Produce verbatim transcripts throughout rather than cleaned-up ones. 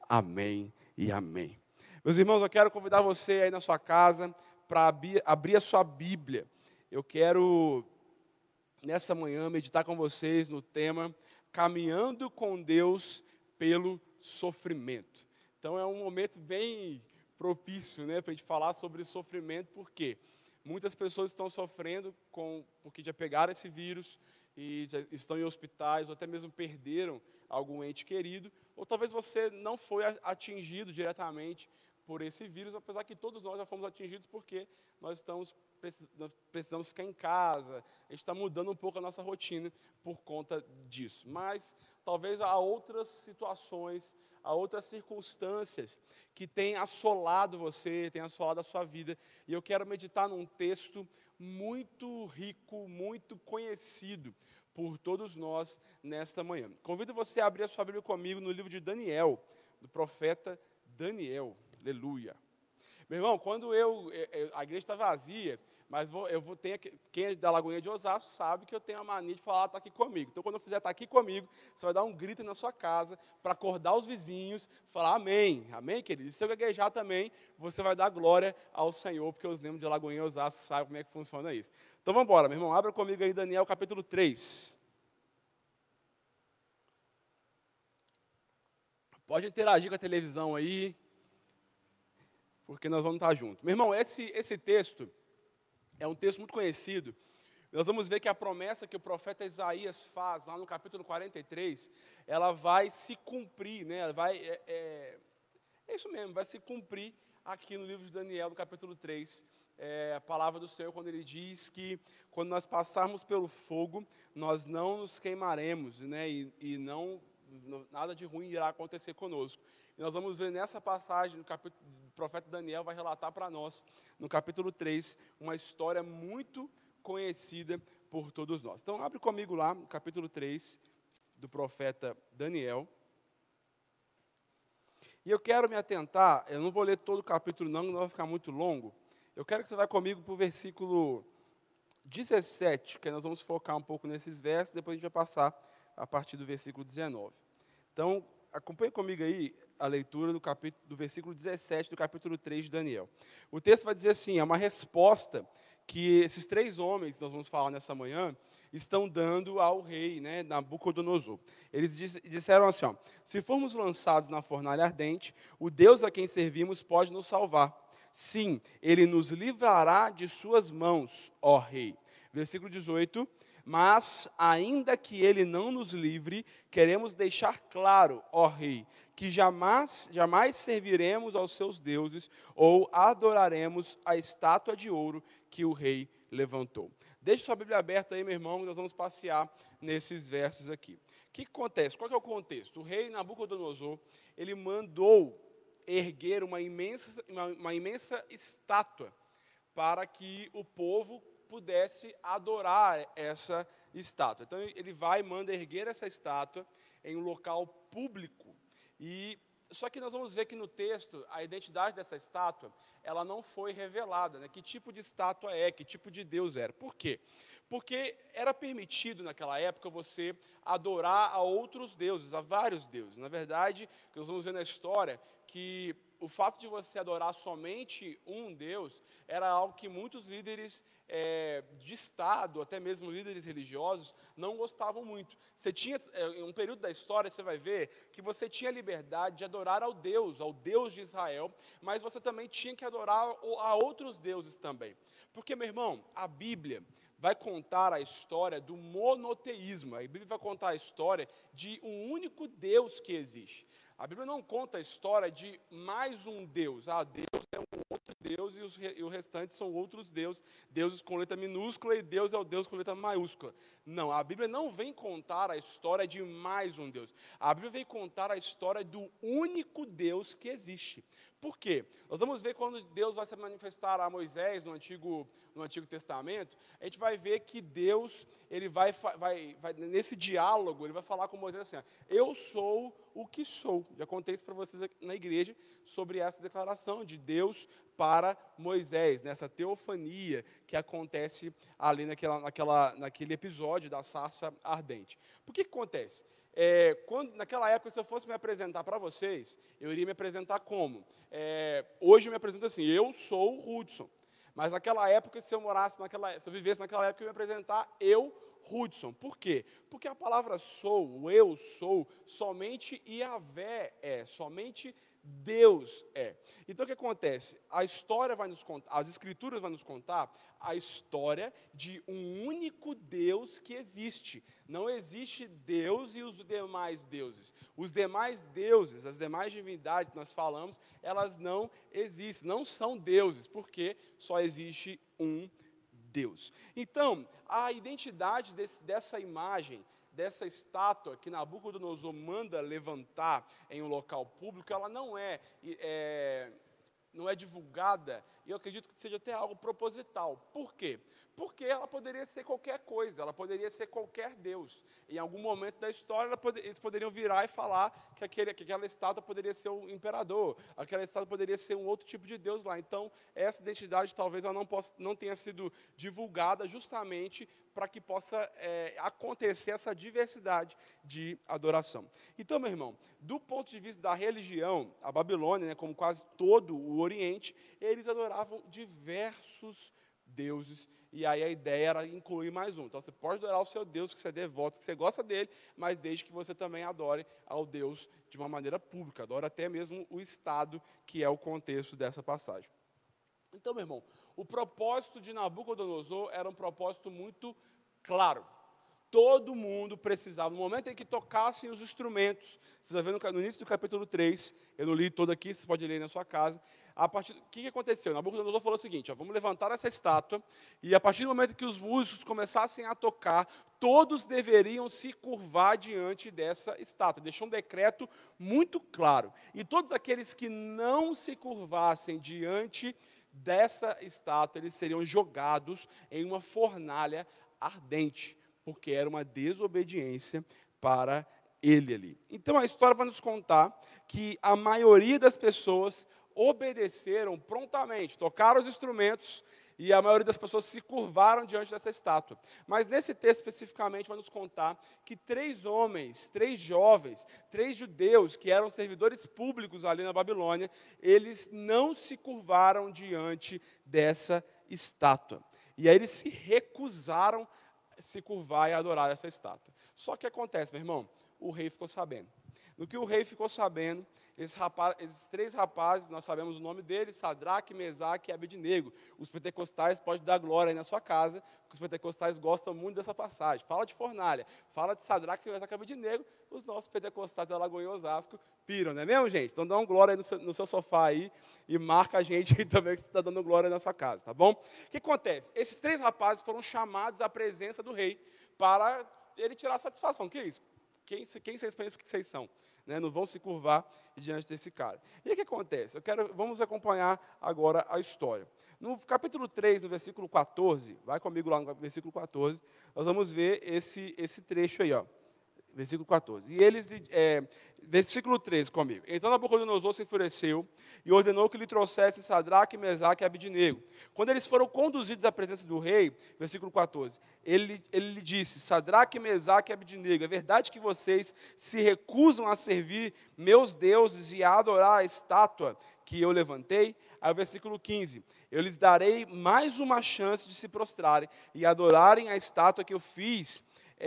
Amém e amém. Meus irmãos, eu quero convidar você aí na sua casa para abrir a sua Bíblia. Eu quero, nessa manhã, meditar com vocês no tema Caminhando com Deus pelo Sofrimento. Então, é um momento bem propício, né, para a gente falar sobre sofrimento, porque muitas pessoas estão sofrendo com, porque já pegaram esse vírus e já estão em hospitais, ou até mesmo perderam algum ente querido, ou talvez você não foi atingido diretamente por esse vírus, apesar que todos nós já fomos atingidos porque nós estamos nós precisamos ficar em casa, a gente está mudando um pouco a nossa rotina por conta disso. Mas talvez há outras situações, há outras circunstâncias que têm assolado você, têm assolado a sua vida. E eu quero meditar num texto muito rico, muito conhecido por todos nós nesta manhã. Convido você a abrir a sua Bíblia comigo no livro de Daniel, do profeta Daniel. Aleluia. Meu irmão, quando eu, eu a igreja está vazia, mas vou, eu vou ter, quem é da Lagoinha de Osasco sabe que eu tenho a mania de falar, está aqui comigo. Então, quando eu fizer, está aqui comigo, você vai dar um grito na sua casa, para acordar os vizinhos, falar amém, amém, querido? E se eu gaguejar também, você vai dar glória ao Senhor, porque os membros de Lagoinha de Osasco sabem como é que funciona isso. Então, vamos embora, meu irmão, abra comigo aí Daniel capítulo três. Pode interagir com a televisão aí, porque nós vamos estar juntos. Meu irmão, esse, esse texto é um texto muito conhecido. Nós vamos ver que a promessa que o profeta Isaías faz, lá no capítulo quarenta e três, ela vai se cumprir, né? Ela vai, é, é, é isso mesmo, vai se cumprir aqui no livro de Daniel, no capítulo três, é, a palavra do Senhor, quando ele diz que quando nós passarmos pelo fogo, nós não nos queimaremos, né? E, e não, nada de ruim irá acontecer conosco. E nós vamos ver nessa passagem, no capítulo, o profeta Daniel vai relatar para nós, no capítulo três, uma história muito conhecida por todos nós. Então, abre comigo lá, no capítulo três, do profeta Daniel. E eu quero me atentar, eu não vou ler todo o capítulo não, não vai ficar muito longo. Eu quero que você vá comigo para o versículo dezessete, que nós vamos focar um pouco nesses versos, depois a gente vai passar a partir do versículo dezenove. Então, acompanhe comigo aí a leitura do, capítulo, do versículo dezessete do capítulo três de Daniel. O texto vai dizer assim, é uma resposta que esses três homens, que nós vamos falar nessa manhã, estão dando ao rei, né, Nabucodonosor. Eles disseram assim, ó, se formos lançados na fornalha ardente, o Deus a quem servimos pode nos salvar. Sim, ele nos livrará de suas mãos, ó rei. Versículo dezoito, mas, ainda que ele não nos livre, queremos deixar claro, ó rei, que jamais, jamais serviremos aos seus deuses ou adoraremos a estátua de ouro que o rei levantou. Deixe sua Bíblia aberta aí, meu irmão, nós vamos passear nesses versos aqui. O que, que acontece? Qual que é o contexto? O rei Nabucodonosor, ele mandou erguer uma imensa, uma, uma imensa estátua para que o povo pudesse adorar essa estátua. Então ele vai e manda erguer essa estátua em um local público. E só que nós vamos ver que no texto a identidade dessa estátua, ela não foi revelada, né? Que tipo de estátua é, que tipo de Deus era. Por quê? Porque era permitido naquela época você adorar a outros deuses, a vários deuses. Na verdade, que nós vamos ver na história que o fato de você adorar somente um Deus era algo que muitos líderes é, de Estado, até mesmo líderes religiosos, não gostavam muito. Você tinha, em um período da história, você vai ver que você tinha liberdade de adorar ao Deus, ao Deus de Israel, mas você também tinha que adorar a outros deuses também. Porque, meu irmão, a Bíblia vai contar a história do monoteísmo. A Bíblia vai contar a história de um único Deus que existe. A Bíblia não conta a história de mais um Deus. Ah, Deus é um outro Deus e, os, e o restante são outros deuses. Deuses com letra minúscula e Deus é o Deus com letra maiúscula. Não, a Bíblia não vem contar a história de mais um Deus. A Bíblia vem contar a história do único Deus que existe. Por quê? Nós vamos ver quando Deus vai se manifestar a Moisés no Antigo, no Antigo Testamento, a gente vai ver que Deus, ele vai, vai, vai, nesse diálogo, ele vai falar com Moisés assim, ó, eu sou o que sou. Já contei isso para vocês aqui na igreja, sobre essa declaração de Deus para Moisés, nessa teofania que acontece ali naquela, naquela, naquele episódio da sarça ardente. Por que que acontece? É, quando, naquela época, se eu fosse me apresentar para vocês, eu iria me apresentar como? É, hoje eu me apresento assim, eu sou o Hudson. Mas naquela época, se eu morasse naquela, se eu vivesse naquela época, eu ia me apresentar eu, Hudson. Por quê? Porque a palavra sou, o eu sou, somente Yahvé é, somente Deus é. Então o que acontece? A história vai nos contar, as escrituras vão nos contar a história de um único Deus que existe. Não existe Deus e os demais deuses. Os demais deuses, as demais divindades que nós falamos, elas não existem, não são deuses, porque só existe um Deus. Então, a identidade desse, dessa imagem, dessa estátua que Nabucodonosor manda levantar em um local público, ela não é, é, não é divulgada, e eu acredito que seja até algo proposital. Por quê? Porque ela poderia ser qualquer coisa, ela poderia ser qualquer Deus. Em algum momento da história, pode, eles poderiam virar e falar que, aquele, que aquela estátua poderia ser um imperador, aquela estátua poderia ser um outro tipo de Deus lá. Então, essa identidade talvez ela não, possa, não tenha sido divulgada justamente para que possa é, acontecer essa diversidade de adoração. Então, meu irmão, do ponto de vista da religião, a Babilônia, né, como quase todo o Oriente, eles adoravam diversos deuses, e aí a ideia era incluir mais um. Então, você pode adorar o seu Deus, que você é devoto, que você gosta dele, mas desde que você também adore ao Deus de uma maneira pública, adore até mesmo o Estado, que é o contexto dessa passagem. Então, meu irmão, o propósito de Nabucodonosor era um propósito muito claro. Todo mundo precisava, no momento em que tocassem os instrumentos, você vai ver no início do capítulo três, eu não li todo aqui, você pode ler na sua casa. A partir, o que, que aconteceu? Nabucodonosor falou o seguinte, ó, vamos levantar essa estátua, e a partir do momento que os músicos começassem a tocar, todos deveriam se curvar diante dessa estátua. Deixou um decreto muito claro. E todos aqueles que não se curvassem diante dessa estátua, eles seriam jogados em uma fornalha ardente, porque era uma desobediência para ele ali. Então a história vai nos contar que a maioria das pessoas obedeceram prontamente, tocaram os instrumentos, e a maioria das pessoas se curvaram diante dessa estátua. Mas nesse texto especificamente vai nos contar que três homens, três jovens, três judeus que eram servidores públicos ali na Babilônia, eles não se curvaram diante dessa estátua. E aí eles se recusaram a se curvar e adorar essa estátua. Só que acontece, meu irmão, o rei ficou sabendo. No que o rei ficou sabendo, esses, rapaz, esses três rapazes, nós sabemos o nome deles, Sadraque, Mesaque e Abednego. Os pentecostais podem dar glória aí na sua casa, porque os pentecostais gostam muito dessa passagem. Fala de fornalha, fala de Sadraque, Mesaque e Abednego, os nossos pentecostais da Lagoinha Osasco piram, não é mesmo, gente? Então dá uma glória aí no seu, no seu sofá aí e marca a gente aí também que você está dando glória aí na sua casa, tá bom? O que acontece? Esses três rapazes foram chamados à presença do rei para ele tirar satisfação. O que é isso? Quem, quem vocês pensam que vocês são? Né, não vão se curvar diante desse cara. E o que acontece? Eu quero, vamos acompanhar agora a história. No capítulo três, no versículo quatorze, vai comigo lá no versículo quatorze, nós vamos ver esse, esse trecho aí, ó, versículo quatorze. E eles, é, versículo treze comigo. Então Nabucodonosor se enfureceu e ordenou que lhe trouxesse Sadraque, Mesaque e Abednego. Quando eles foram conduzidos à presença do rei, versículo quatorze, ele, ele lhe disse, Sadraque, Mesaque e Abednego, é verdade que vocês se recusam a servir meus deuses e a adorar a estátua que eu levantei? Aí o versículo quinze, eu lhes darei mais uma chance de se prostrarem e adorarem a estátua que eu fiz,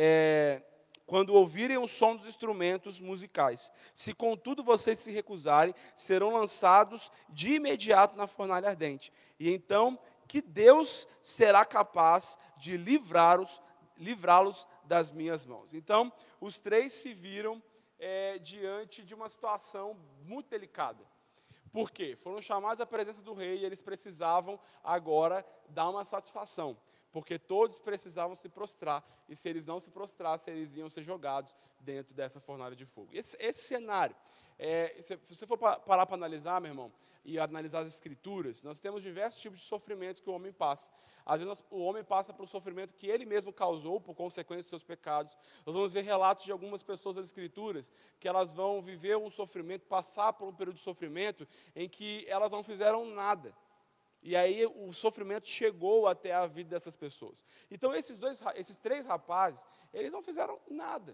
é, quando ouvirem o som dos instrumentos musicais. Se, contudo, vocês se recusarem, serão lançados de imediato na fornalha ardente. E então, que Deus será capaz de livrá-los livrá-los das minhas mãos. Então, os três se viram é, diante de uma situação muito delicada. Por quê? Foram chamados à presença do rei e eles precisavam agora dar uma satisfação. Porque todos precisavam se prostrar, e se eles não se prostrassem, eles iam ser jogados dentro dessa fornalha de fogo. Esse, esse cenário, é, se você for parar para analisar, meu irmão, e analisar as escrituras, nós temos diversos tipos de sofrimentos que o homem passa. Às vezes nós, o homem passa por um sofrimento que ele mesmo causou, por consequência dos seus pecados. Nós vamos ver relatos de algumas pessoas das escrituras, que elas vão viver um sofrimento, passar por um período de sofrimento, em que elas não fizeram nada. E aí o sofrimento chegou até a vida dessas pessoas. Então esses, dois, esses três rapazes, eles não fizeram nada.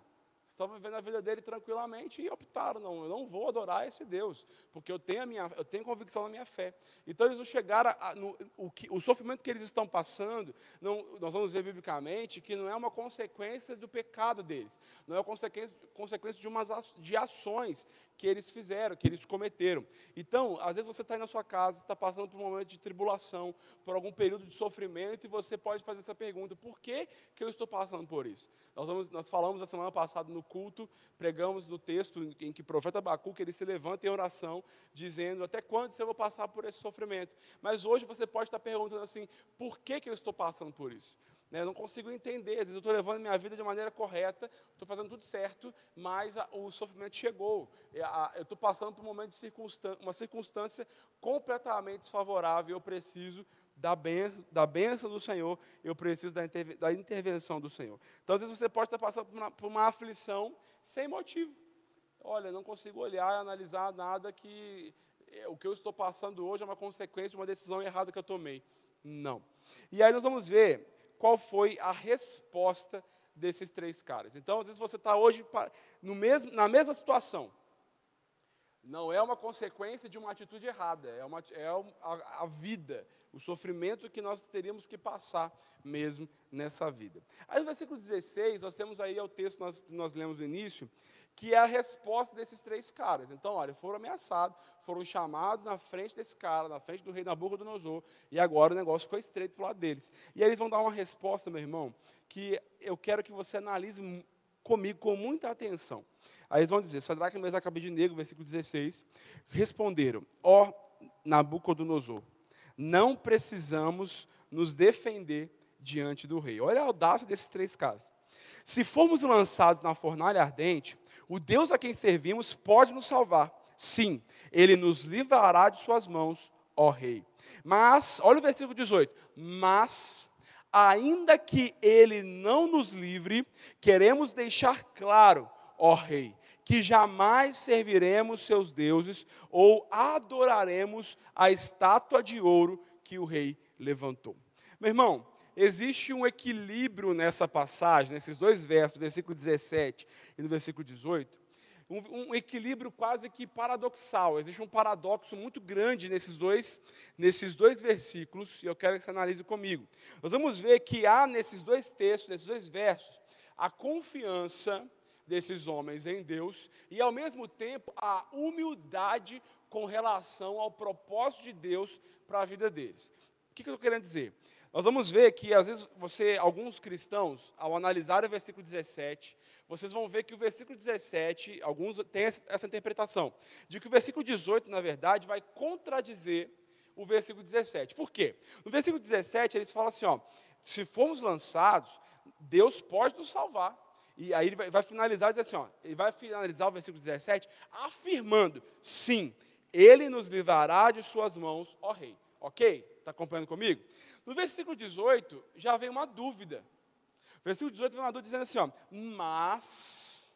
estavam vivendo a vida dele tranquilamente e optaram, não, eu não vou adorar esse Deus, porque eu tenho, a minha, eu tenho convicção na minha fé. Então eles não chegaram, a, a, no, o, que, o sofrimento que eles estão passando, não, nós vamos ver biblicamente que não é uma consequência do pecado deles, não é uma consequência, consequência de, umas, de ações que eles fizeram, que eles cometeram. Então, às vezes você está aí na sua casa, está passando por um momento de tribulação, por algum período de sofrimento, e você pode fazer essa pergunta, por que, que eu estou passando por isso? Nós, vamos, nós falamos na semana passada no culto, pregamos no texto em que o profeta Abacuque, ele se levanta em oração, dizendo, até quando eu vou passar por esse sofrimento? Mas hoje você pode estar perguntando assim, por que, que eu estou passando por isso? Né, eu não consigo entender, às vezes eu estou levando minha vida de maneira correta, estou fazendo tudo certo, mas a, o sofrimento chegou. A, a, eu estou passando por um momento de circunstância, uma circunstância completamente desfavorável, eu preciso da bênção, da bênção do Senhor, eu preciso da, interve, da intervenção do Senhor. Então, às vezes você pode estar passando por uma, por uma aflição sem motivo. Olha, não consigo olhar e analisar nada que é, o que eu estou passando hoje é uma consequência de uma decisão errada que eu tomei. Não. E aí nós vamos ver qual foi a resposta desses três caras. Então, às vezes você está hoje no mesmo, na mesma situação. Não é uma consequência de uma atitude errada, é, uma, é a, a vida, o sofrimento que nós teríamos que passar mesmo nessa vida. Aí no versículo dezesseis, nós temos aí o texto que nós, que nós lemos no início, que é a resposta desses três caras. Então, olha, foram ameaçados, foram chamados na frente desse cara, na frente do rei Nabucodonosor, e agora o negócio ficou estreito para o lado deles. E aí eles vão dar uma resposta, meu irmão, que eu quero que você analise comigo com muita atenção. Aí eles vão dizer, Sadraque, Mesaque e Abednego, versículo dezesseis, responderam, ó Nabucodonosor, não precisamos nos defender diante do rei. Olha a audácia desses três caras. Se formos lançados na fornalha ardente, o Deus a quem servimos pode nos salvar. Sim, ele nos livrará de suas mãos, ó rei. Mas, olha o versículo dezoito, mas, ainda que ele não nos livre, queremos deixar claro, ó rei, que jamais serviremos seus deuses ou adoraremos a estátua de ouro que o rei levantou. Meu irmão, existe um equilíbrio nessa passagem, nesses dois versos, no versículo dezessete e no versículo dezoito, um, um equilíbrio quase que paradoxal. Existe um paradoxo muito grande nesses dois, nesses dois versículos, e eu quero que você analise comigo. Nós vamos ver que há nesses dois textos, nesses dois versos, a confiança desses homens em Deus e, ao mesmo tempo, a humildade com relação ao propósito de Deus para a vida deles. O que, que eu estou querendo dizer? Nós vamos ver que, às vezes, você, alguns cristãos, ao analisar o versículo dezessete, vocês vão ver que o versículo dezessete, alguns têm essa interpretação, de que o versículo dezoito, na verdade, vai contradizer o versículo dezessete. Por quê? No versículo dezessete, eles falam assim, ó, se formos lançados, Deus pode nos salvar. E aí ele vai, vai finalizar, diz assim, ó, ele vai finalizar o versículo dezessete, afirmando, sim, ele nos livrará de suas mãos, ó rei. Ok? Está acompanhando comigo? No versículo dezoito, já vem uma dúvida. O versículo dezoito vem uma dúvida dizendo assim, ó, mas,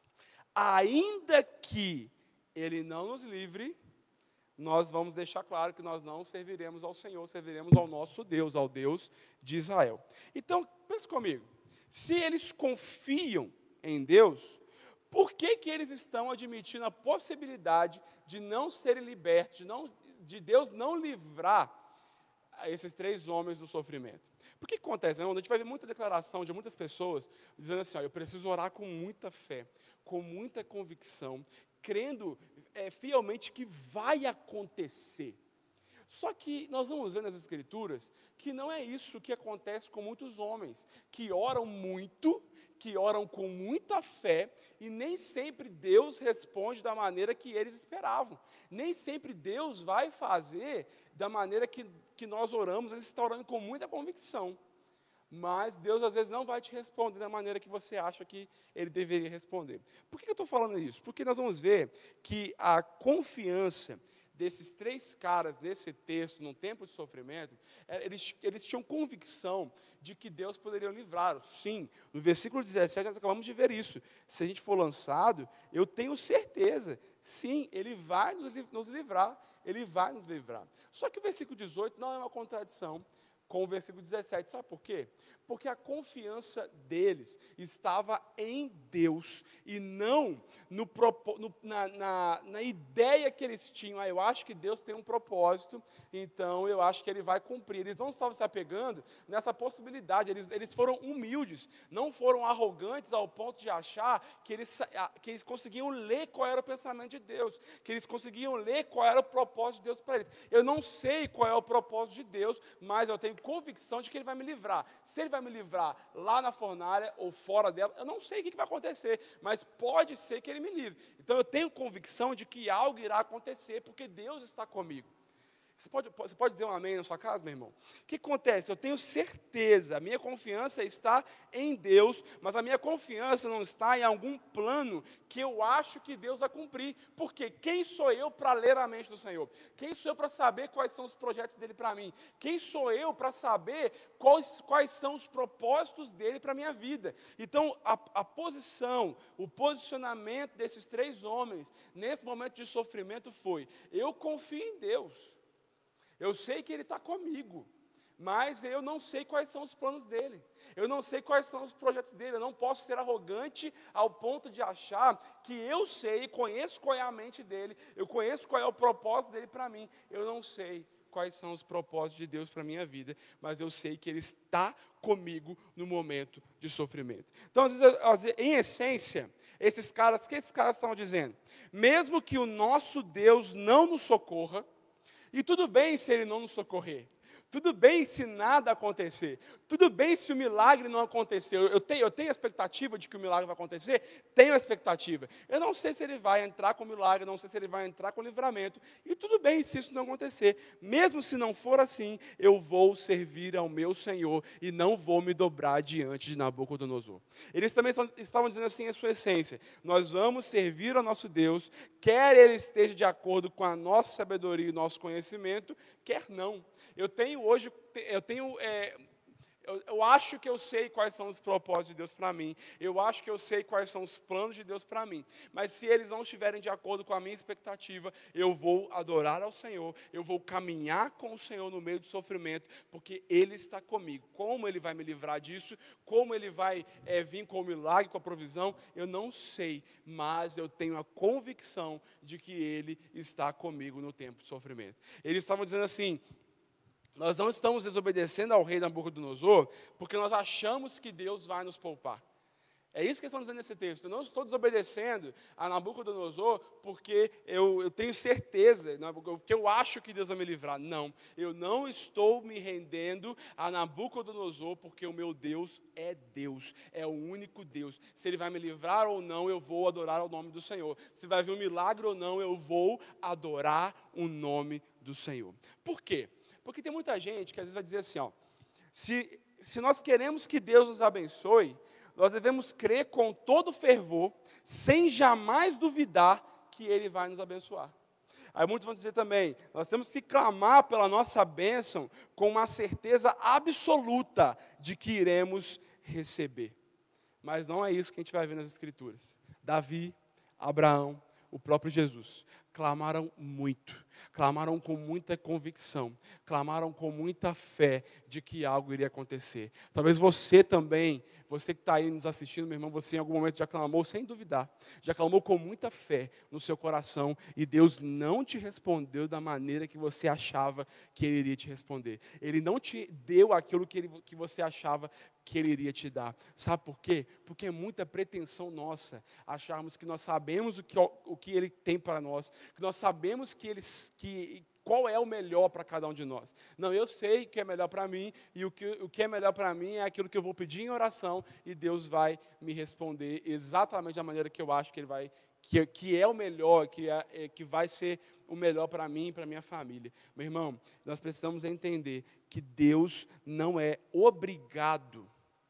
ainda que ele não nos livre, nós vamos deixar claro que nós não serviremos ao Senhor, serviremos ao nosso Deus, ao Deus de Israel. Então, pense comigo, se eles confiam em Deus, por que que eles estão admitindo a possibilidade de não serem libertos, de, não, de Deus não livrar esses três homens do sofrimento? Por que acontece? Meu irmão? A gente vai ver muita declaração de muitas pessoas dizendo assim, ó, eu preciso orar com muita fé, com muita convicção, crendo é, fielmente que vai acontecer. Só que nós vamos ver nas Escrituras que não é isso que acontece com muitos homens, que oram muito, que oram com muita fé, e nem sempre Deus responde da maneira que eles esperavam. Nem sempre Deus vai fazer da maneira que, que nós oramos, às vezes está orando com muita convicção. Mas Deus às vezes não vai te responder da maneira que você acha que Ele deveria responder. Por que eu estou falando isso? Porque nós vamos ver que a confiança desses três caras nesse texto, num tempo de sofrimento, eles, eles tinham convicção de que Deus poderia livrar. Sim, no versículo dezessete nós acabamos de ver isso. Se a gente for lançado, eu tenho certeza, sim, Ele vai nos livrar, Ele vai nos livrar. Só que o versículo dezoito não é uma contradição, com o versículo dezessete. Sabe por quê? Porque a confiança deles estava em Deus e não no, no, na, na, na ideia que eles tinham. Ah, eu acho que Deus tem um propósito, então eu acho que Ele vai cumprir. Eles não estavam se apegando nessa possibilidade, eles, eles foram humildes, não foram arrogantes ao ponto de achar que eles, que eles conseguiam ler qual era o pensamento de Deus, que eles conseguiam ler qual era o propósito de Deus para eles. Eu não sei qual é o propósito de Deus, mas eu tenho convicção de que Ele vai me livrar. Se Ele vai me livrar lá na fornalha ou fora dela, eu não sei o que vai acontecer, mas pode ser que Ele me livre. Então eu tenho convicção de que algo irá acontecer, porque Deus está comigo. Você pode, você pode dizer um amém na sua casa, meu irmão? O que acontece? Eu tenho certeza, a minha confiança está em Deus, mas a minha confiança não está em algum plano que eu acho que Deus vai cumprir. Porque quem sou eu para ler a mente do Senhor? Quem sou eu para saber quais são os projetos dele para mim? Quem sou eu para saber quais, quais são os propósitos dele para a minha vida? Então, a, a posição, o posicionamento desses três homens, nesse momento de sofrimento foi: eu confio em Deus. Eu sei que Ele está comigo, mas eu não sei quais são os planos dEle. Eu não sei quais são os projetos dEle. Eu não posso ser arrogante ao ponto de achar que eu sei, conheço qual é a mente dEle, eu conheço qual é o propósito dEle para mim. Eu não sei quais são os propósitos de Deus para a minha vida, mas eu sei que Ele está comigo no momento de sofrimento. Então, às vezes, às vezes, em essência, esses caras, o que esses caras estavam dizendo? Mesmo que o nosso Deus não nos socorra, e tudo bem se Ele não nos socorrer, tudo bem se nada acontecer, tudo bem se o milagre não acontecer. Eu tenho, eu tenho a expectativa de que o milagre vai acontecer? Tenho a expectativa. Eu não sei se Ele vai entrar com o milagre, não sei se Ele vai entrar com o livramento, e tudo bem se isso não acontecer. Mesmo se não for assim, eu vou servir ao meu Senhor e não vou me dobrar diante de Nabucodonosor. Eles também estavam dizendo assim em sua essência: nós vamos servir ao nosso Deus, quer Ele esteja de acordo com a nossa sabedoria e nosso conhecimento, quer não. Eu tenho hoje, eu tenho, é, eu, eu acho que eu sei quais são os propósitos de Deus para mim, eu acho que eu sei quais são os planos de Deus para mim, mas se eles não estiverem de acordo com a minha expectativa, eu vou adorar ao Senhor, eu vou caminhar com o Senhor no meio do sofrimento, porque Ele está comigo. Como Ele vai me livrar disso, como Ele vai é, vir com o milagre, com a provisão, eu não sei, mas eu tenho a convicção de que Ele está comigo no tempo de sofrimento. Eles estavam dizendo assim: nós não estamos desobedecendo ao rei Nabucodonosor porque nós achamos que Deus vai nos poupar. É isso que eles estão dizendo nesse texto. Eu não estou desobedecendo a Nabucodonosor porque eu, eu tenho certeza, porque eu acho que Deus vai me livrar. Não, eu não estou me rendendo a Nabucodonosor porque o meu Deus é Deus, é o único Deus. Se Ele vai me livrar ou não, eu vou adorar o nome do Senhor. Se vai vir um milagre ou não, eu vou adorar o nome do Senhor. Por quê? Porque tem muita gente que às vezes vai dizer assim, ó, se, se nós queremos que Deus nos abençoe, nós devemos crer com todo fervor, sem jamais duvidar que Ele vai nos abençoar. Aí muitos vão dizer também, nós temos que clamar pela nossa bênção com uma certeza absoluta de que iremos receber. Mas não é isso que a gente vai ver nas Escrituras. Davi, Abraão, o próprio Jesus, clamaram muito, clamaram com muita convicção, clamaram com muita fé de que algo iria acontecer. Talvez você também, você que está aí nos assistindo, meu irmão, você em algum momento já clamou sem duvidar, já clamou com muita fé no seu coração e Deus não te respondeu da maneira que você achava que Ele iria te responder. Ele não te deu aquilo que, ele, que você achava que Ele iria te dar. Sabe por quê? Porque é muita pretensão nossa acharmos que nós sabemos o que, o que Ele tem para nós, que nós sabemos que Ele, que, qual é o melhor para cada um de nós. Não, eu sei o que é melhor para mim, e o que, o que é melhor para mim é aquilo que eu vou pedir em oração, e Deus vai me responder exatamente da maneira que eu acho que Ele vai, que, que é o melhor, que, é, é, que vai ser o melhor para mim e para a minha família. Meu irmão, nós precisamos entender que Deus não é obrigado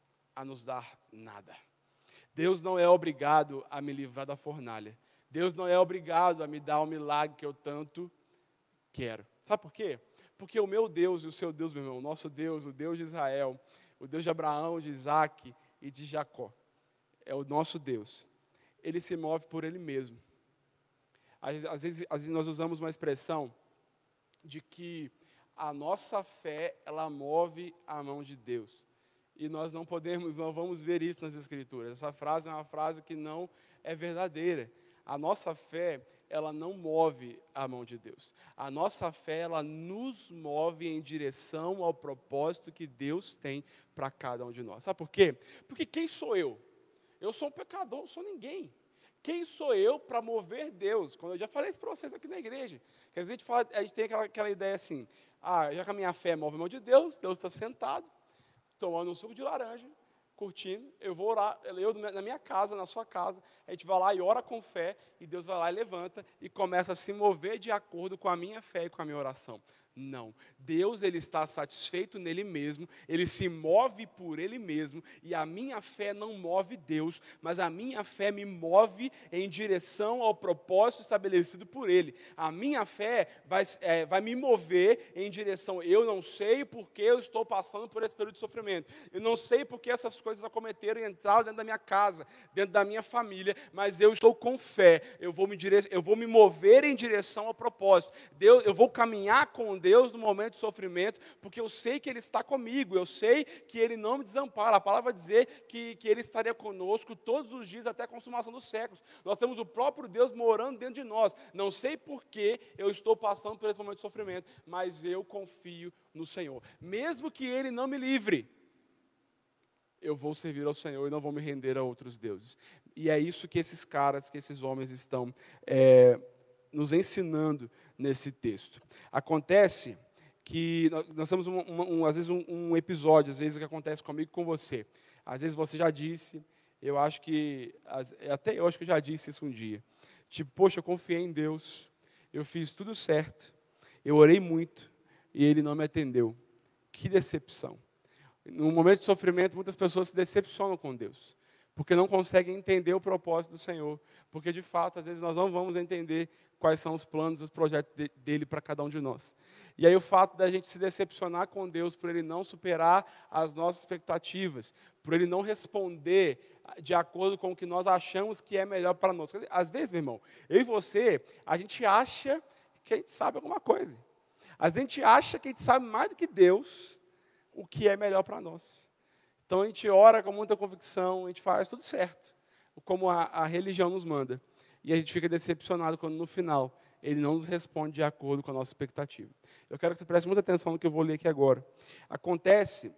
a nos dar nada. Deus não é obrigado a me livrar da fornalha. Deus não é obrigado a me dar o milagre que eu tanto quero. Sabe por quê? Porque o meu Deus e o seu Deus, meu irmão, o nosso Deus, o Deus de Israel, o Deus de Abraão, de Isaac e de Jacó, é o nosso Deus. Ele se move por Ele mesmo. Às, às, vezes, às vezes nós usamos uma expressão de que a nossa fé, ela move a mão de Deus. E nós não podemos, não vamos ver isso nas Escrituras. Essa frase é uma frase que não é verdadeira. A nossa fé, ela não move a mão de Deus. A nossa fé, ela nos move em direção ao propósito que Deus tem para cada um de nós. Sabe por quê? Porque quem sou eu? Eu sou um pecador, eu sou ninguém. Quem sou eu para mover Deus? Quando eu já falei isso para vocês aqui na igreja. Que a gente, fala, a gente tem aquela, aquela ideia assim, ah, já que a minha fé move a mão de Deus, Deus está sentado, tomando um suco de laranja, curtindo, eu vou orar, eu na minha casa, na sua casa, a gente vai lá e ora com fé, e Deus vai lá e levanta, e começa a se mover de acordo com a minha fé e com a minha oração. Não, Deus, ele está satisfeito nele mesmo, ele se move por ele mesmo, e a minha fé não move Deus, mas a minha fé me move em direção ao propósito estabelecido por ele. A minha fé vai, é, vai me mover em direção, eu não sei porque eu estou passando por esse período de sofrimento, eu não sei porque essas coisas acometeram e entraram dentro da minha casa, dentro da minha família, mas eu estou com fé, eu vou me, dire... eu vou me mover em direção ao propósito. Deus, eu vou caminhar com Deus no momento de sofrimento, porque eu sei que Ele está comigo, eu sei que Ele não me desampara. A palavra vai dizer que, que Ele estaria conosco todos os dias até a consumação dos séculos. Nós temos o próprio Deus morando dentro de nós. Não sei por que eu estou passando por esse momento de sofrimento, mas eu confio no Senhor. Mesmo que Ele não me livre, eu vou servir ao Senhor e não vou me render a outros deuses. E é isso que esses caras, que esses homens estão é, nos ensinando nesse texto. Acontece que nós, nós temos, um, um, às vezes, um, um episódio, às vezes, que acontece comigo e com você. Às vezes você já disse, eu acho que, até eu acho que eu já disse isso um dia. Tipo, poxa, eu confiei em Deus, eu fiz tudo certo, eu orei muito e Ele não me atendeu. Que decepção. No momento de sofrimento, muitas pessoas se decepcionam com Deus, porque não conseguem entender o propósito do Senhor, porque de fato, às vezes nós não vamos entender quais são os planos, os projetos de, dele para cada um de nós. E aí o fato da gente se decepcionar com Deus, por Ele não superar as nossas expectativas, por Ele não responder de acordo com o que nós achamos que é melhor para nós. Às vezes, meu irmão, eu e você, a gente acha que a gente sabe alguma coisa. Às vezes a gente acha que a gente sabe mais do que Deus o que é melhor para nós. Então a gente ora com muita convicção, a gente faz tudo certo, como a, a religião nos manda. E a gente fica decepcionado quando no final Ele não nos responde de acordo com a nossa expectativa. Eu quero que você preste muita atenção no que eu vou ler aqui agora. Acontece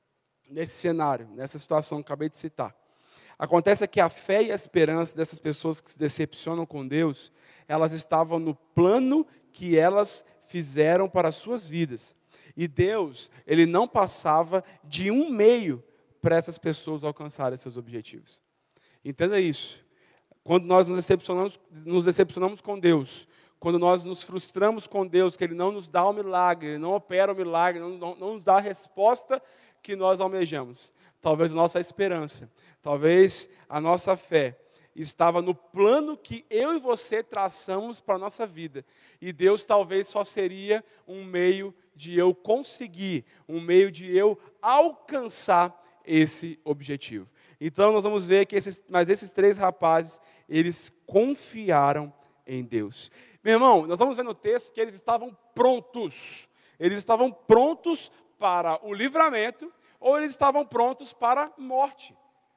nesse cenário, nessa situação que eu acabei de citar. Acontece que a fé e a esperança dessas pessoas que se decepcionam com Deus, elas estavam no plano que elas fizeram para as suas vidas. E Deus, Ele não passava de um meio para essas pessoas alcançarem seus objetivos. Entenda isso. Quando nós nos decepcionamos, nos decepcionamos com Deus, quando nós nos frustramos com Deus, que Ele não nos dá o milagre, Ele não opera o milagre, não, não, não nos dá a resposta que nós almejamos. Talvez a nossa esperança, talvez a nossa fé estava no plano que eu e você traçamos para a nossa vida. E Deus talvez só seria um meio de eu conseguir, um meio de eu alcançar esse objetivo. Então nós vamos ver que esses, mas esses três rapazes, eles confiaram em Deus. Meu irmão, nós vamos ver no texto que eles estavam prontos. Eles estavam prontos para o livramento, ou eles estavam prontos para a morte.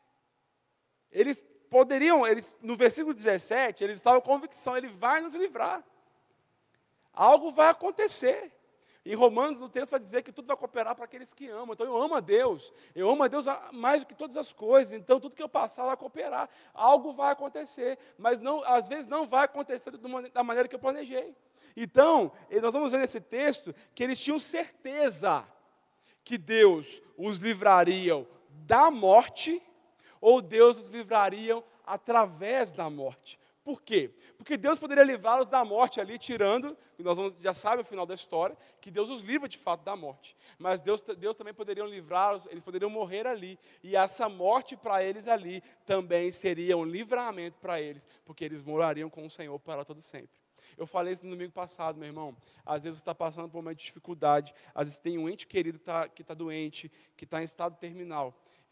Eles poderiam, eles, no versículo dezessete, eles estavam com convicção, Ele vai nos livrar. Algo vai acontecer. Em Romanos, o texto vai dizer que tudo vai cooperar para aqueles que amam. Então, eu amo a Deus. Eu amo a Deus mais do que todas as coisas. Então, tudo que eu passar vai cooperar. Algo vai acontecer. Mas, não, às vezes, não vai acontecer da maneira que eu planejei. Então, nós vamos ver nesse texto que eles tinham certeza que Deus os livraria da morte, ou Deus os livraria através da morte. Por quê? Porque Deus poderia livrá-los da morte ali, tirando, e nós vamos, já sabe o final da história, que Deus os livra de fato da morte. Mas Deus, Deus também poderia livrá-los, eles poderiam morrer ali, e essa morte para eles ali também seria um livramento para eles, porque eles morariam com o Senhor para todo sempre. Eu falei isso no domingo passado, meu irmão. Às vezes você está passando por uma dificuldade, às vezes tem um ente querido que está que tá doente, que está em estado terminal.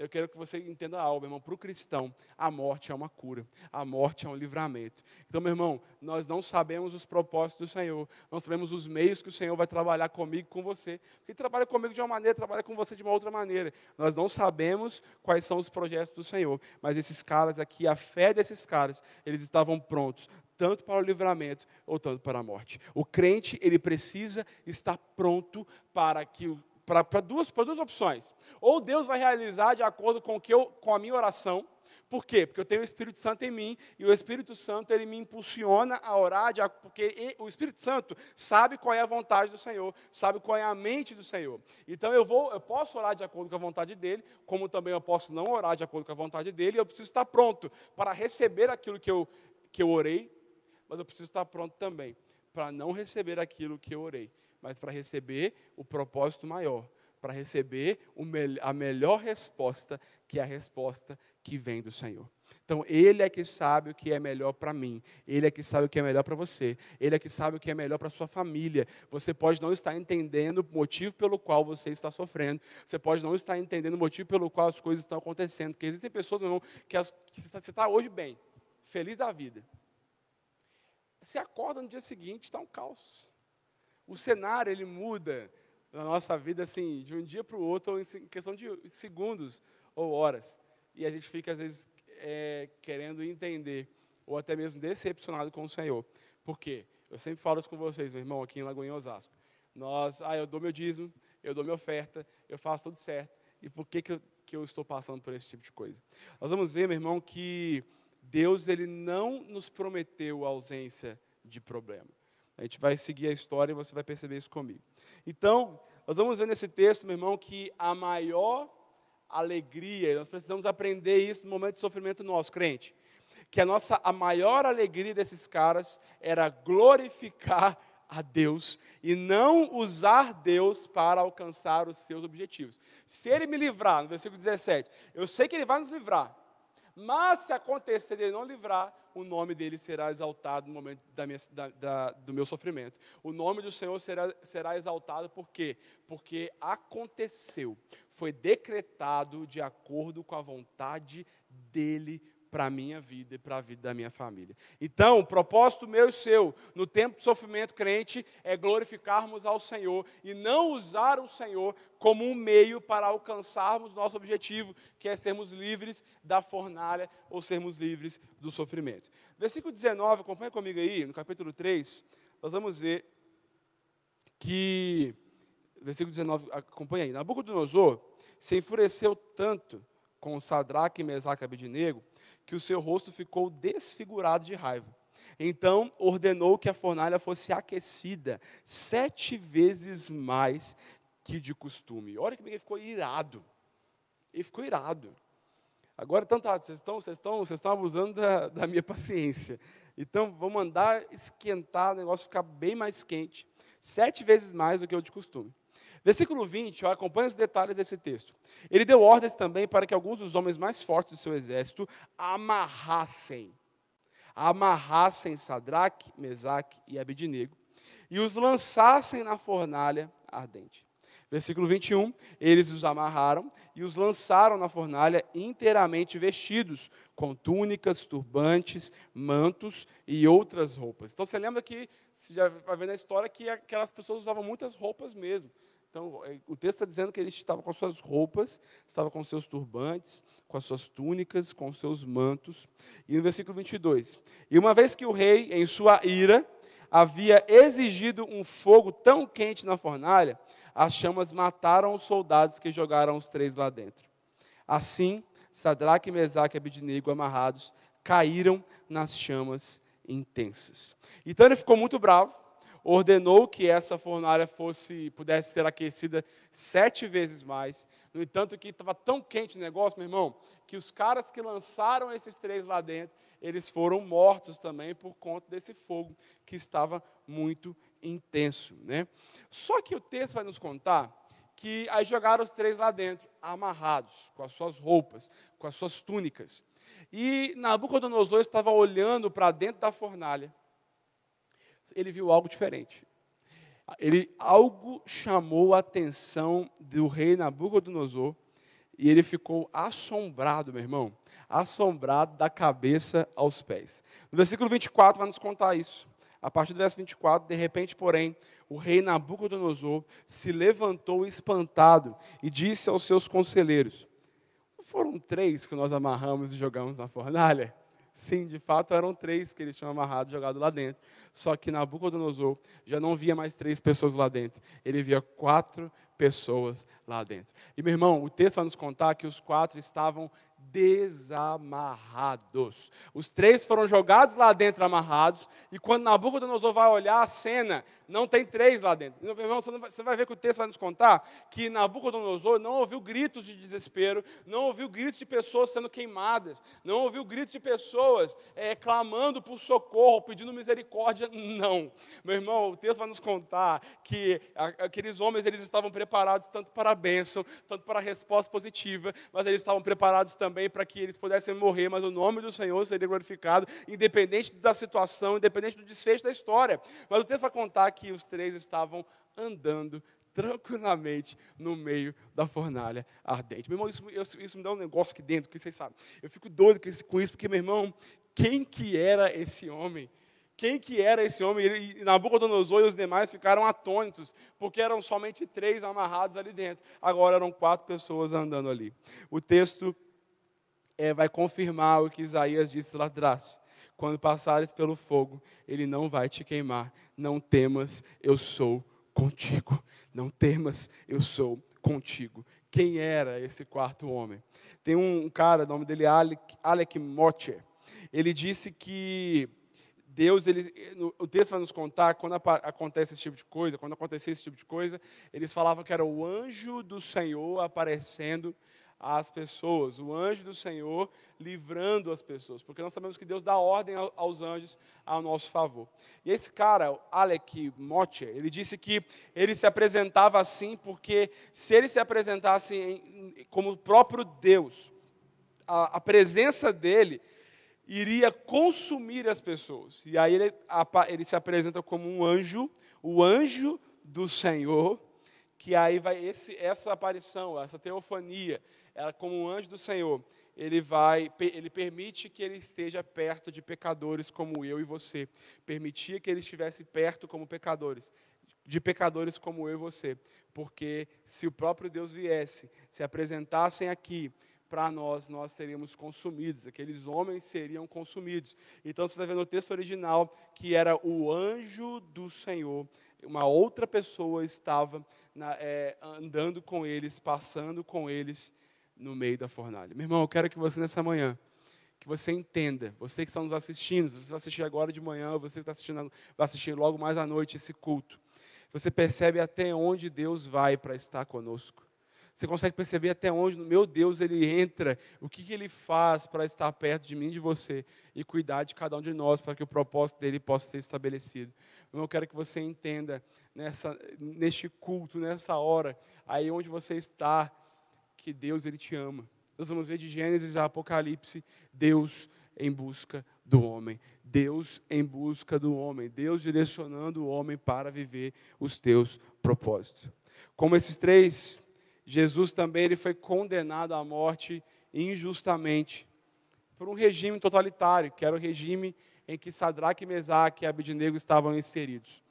eu quero que você entenda algo, meu irmão. Para o cristão, a morte é uma cura, a morte é um livramento. Então, meu irmão, nós não sabemos os propósitos do Senhor, não sabemos os meios que o Senhor vai trabalhar comigo e com você. Ele trabalha comigo de uma maneira, trabalha com você de uma outra maneira. Nós não sabemos quais são os projetos do Senhor, mas esses caras aqui, a fé desses caras, eles estavam prontos, tanto para o livramento ou tanto para a morte. O crente, ele precisa estar pronto para que para, para, duas, para duas opções. Ou Deus vai realizar de acordo com, o que eu, com a minha oração. Por quê? Porque eu tenho o Espírito Santo em mim, e o Espírito Santo ele me impulsiona a orar, de, porque o Espírito Santo sabe qual é a vontade do Senhor, sabe qual é a mente do Senhor. Então eu, vou, eu posso orar de acordo com a vontade dEle, como também eu posso não orar de acordo com a vontade dEle, e eu preciso estar pronto para receber aquilo que eu, que eu orei, mas eu preciso estar pronto também para não receber aquilo que eu orei, mas para receber o propósito maior, para receber o me- a melhor resposta, que é a resposta que vem do Senhor. Então, Ele é que sabe o que é melhor para mim, Ele é que sabe o que é melhor para você, Ele é que sabe o que é melhor para a sua família. Você pode não estar entendendo o motivo pelo qual você está sofrendo, você pode não estar entendendo o motivo pelo qual as coisas estão acontecendo, porque existem pessoas, meu irmão, que, as, que você está hoje bem, feliz da vida. Você acorda no dia seguinte, está um caos. O cenário, ele muda na nossa vida, assim, de um dia para o outro, em questão de segundos ou horas. E a gente fica, às vezes, é, querendo entender, ou até mesmo decepcionado com o Senhor. Por quê? Eu sempre falo isso com vocês, meu irmão, aqui em Lagoinha, Osasco. Nós, ah, eu dou meu dízimo, eu dou minha oferta, eu faço tudo certo. E por que, que, eu, que eu estou passando por esse tipo de coisa? Nós vamos ver, meu irmão, que Deus, ele não nos prometeu a ausência de problema. A gente vai seguir a história e você vai perceber isso comigo. Então, nós vamos ver nesse texto, meu irmão, que a maior alegria, nós precisamos aprender isso no momento de sofrimento nosso, crente, que a nossa, a maior alegria desses caras era glorificar a Deus e não usar Deus para alcançar os seus objetivos. Se Ele me livrar, no versículo dezessete, eu sei que Ele vai nos livrar, mas se acontecer de Ele não livrar, o nome dele será exaltado no momento da minha, da, da, do meu sofrimento. O nome do Senhor será, será exaltado por quê? Porque aconteceu, foi decretado de acordo com a vontade dele para a minha vida e para a vida da minha família. Então, o propósito meu e seu, no tempo de sofrimento crente, é glorificarmos ao Senhor e não usar o Senhor como um meio para alcançarmos nosso objetivo, que é sermos livres da fornalha ou sermos livres do sofrimento. Versículo dezenove, acompanha comigo aí, no capítulo três, nós vamos ver que, versículo dezenove, acompanha aí, Nabucodonosor se enfureceu tanto com Sadraque, Mesaque e Abednego, que o seu rosto ficou desfigurado de raiva. Então ordenou que a fornalha fosse aquecida sete vezes mais que de costume. Olha que ele ficou irado. Ele ficou irado. Agora, então tá, vocês estão, vocês estão, vocês estão abusando da, da minha paciência. Então, vou mandar esquentar, o negócio ficar bem mais quente, sete vezes mais do que o de costume. Versículo vinte, ó, acompanha os detalhes desse texto. Ele deu ordens também para que alguns dos homens mais fortes do seu exército amarrassem, amarrassem Sadraque, Mesaque e Abednego e os lançassem na fornalha ardente. Versículo vinte e um, eles os amarraram e os lançaram na fornalha inteiramente vestidos, com túnicas, turbantes, mantos e outras roupas. Então você lembra que, você já vai ver na história, que aquelas pessoas usavam muitas roupas mesmo. Então, o texto está dizendo que eles estavam com suas roupas, estavam com seus turbantes, com as suas túnicas, com os seus mantos. E no versículo vinte e dois, e uma vez que o rei, em sua ira, havia exigido um fogo tão quente na fornalha, as chamas mataram os soldados que jogaram os três lá dentro. Assim, Sadraque, Mesaque e Abednego, amarrados, caíram nas chamas intensas. Então ele ficou muito bravo, ordenou que essa fornalha fosse, pudesse ser aquecida sete vezes mais. No entanto, que estava tão quente o negócio, meu irmão, que os caras que lançaram esses três lá dentro, eles foram mortos também por conta desse fogo que estava muito intenso, né? Só que o texto vai nos contar que aí jogaram os três lá dentro, amarrados, com as suas roupas, com as suas túnicas. E Nabucodonosor estava olhando para dentro da fornalha. Ele viu algo diferente. Ele, algo chamou a atenção do rei Nabucodonosor, e ele ficou assombrado, meu irmão, assombrado da cabeça aos pés. No versículo vinte e quatro vai nos contar isso. A partir do verso vinte e quatro, de repente, porém, o rei Nabucodonosor se levantou espantado e disse aos seus conselheiros: não foram três que nós amarramos e jogamos na fornalha? Sim, de fato eram três que eles tinham amarrado e jogado lá dentro. Só que Nabucodonosor já não via mais três pessoas lá dentro. Ele via quatro pessoas lá dentro. E, meu irmão, o texto vai nos contar que os quatro estavam desamarrados. Os três foram jogados lá dentro amarrados, e quando Nabucodonosor vai olhar a cena, não tem três lá dentro. Meu irmão, você vai ver que o texto vai nos contar que Nabucodonosor não ouviu gritos de desespero, não ouviu gritos de pessoas sendo queimadas, não ouviu gritos de pessoas é, clamando por socorro, pedindo misericórdia, não. Meu irmão, o texto vai nos contar que aqueles homens, eles estavam preparados tanto para a bênção, tanto para a resposta positiva, mas eles estavam preparados também para que eles pudessem morrer, mas o nome do Senhor seria glorificado, independente da situação, independente do desfecho da história. Mas o texto vai contar que os três estavam andando tranquilamente no meio da fornalha ardente. Meu irmão, isso, isso me dá um negócio aqui dentro, que vocês sabem. Eu fico doido com isso, porque, meu irmão, quem que era esse homem? Quem que era esse homem? E Nabucodonosor e os demais ficaram atônitos, porque eram somente três amarrados ali dentro. Agora eram quatro pessoas andando ali. O texto é, vai confirmar o que Isaías disse lá atrás. Quando passares pelo fogo, ele não vai te queimar. Não temas, eu sou contigo. Não temas, eu sou contigo. Quem era esse quarto homem? Tem um cara, o nome dele é Alec, Alec Motyer. Ele disse que Deus, ele, o texto vai nos contar, quando acontece esse tipo de coisa, quando acontecia esse tipo de coisa, eles falavam que era o anjo do Senhor aparecendo às pessoas, o anjo do Senhor livrando as pessoas, porque nós sabemos que Deus dá ordem aos anjos ao nosso favor. E esse cara, Alec Motyer, ele disse que ele se apresentava assim, porque se ele se apresentasse em, em, como o próprio Deus, a, a presença dele iria consumir as pessoas. E aí ele, ele se apresenta como um anjo, o anjo do Senhor, que aí vai, esse, essa aparição, essa teofania, ela, como um anjo do Senhor, ele vai, ele permite que ele esteja perto de pecadores como eu e você. Permitia que ele estivesse perto como pecadores, de pecadores como eu e você. Porque se o próprio Deus viesse, se apresentassem aqui, para nós, nós seríamos consumidos, aqueles homens seriam consumidos. Então, você vai ver no texto original que era o anjo do Senhor, uma outra pessoa estava na, é, andando com eles, passando com eles no meio da fornalha. Meu irmão, eu quero que você nessa manhã, que você entenda, você que está nos assistindo, se você vai assistir agora de manhã, ou você está assistindo, vai assistir logo mais à noite esse culto, você percebe até onde Deus vai para estar conosco. Você consegue perceber até onde, meu Deus, Ele entra, o que, que Ele faz para estar perto de mim e de você, e cuidar de cada um de nós, para que o propósito dEle possa ser estabelecido. Eu quero que você entenda, nessa, neste culto, nessa hora, aí onde você está, que Deus, Ele te ama. Nós vamos ver de Gênesis a Apocalipse, Deus em busca do homem. Deus em busca do homem. Deus direcionando o homem para viver os teus propósitos. Como esses três, Jesus também ele foi condenado à morte injustamente por um regime totalitário, que era o regime em que Sadraque, Mesaque e Abednego estavam inseridos.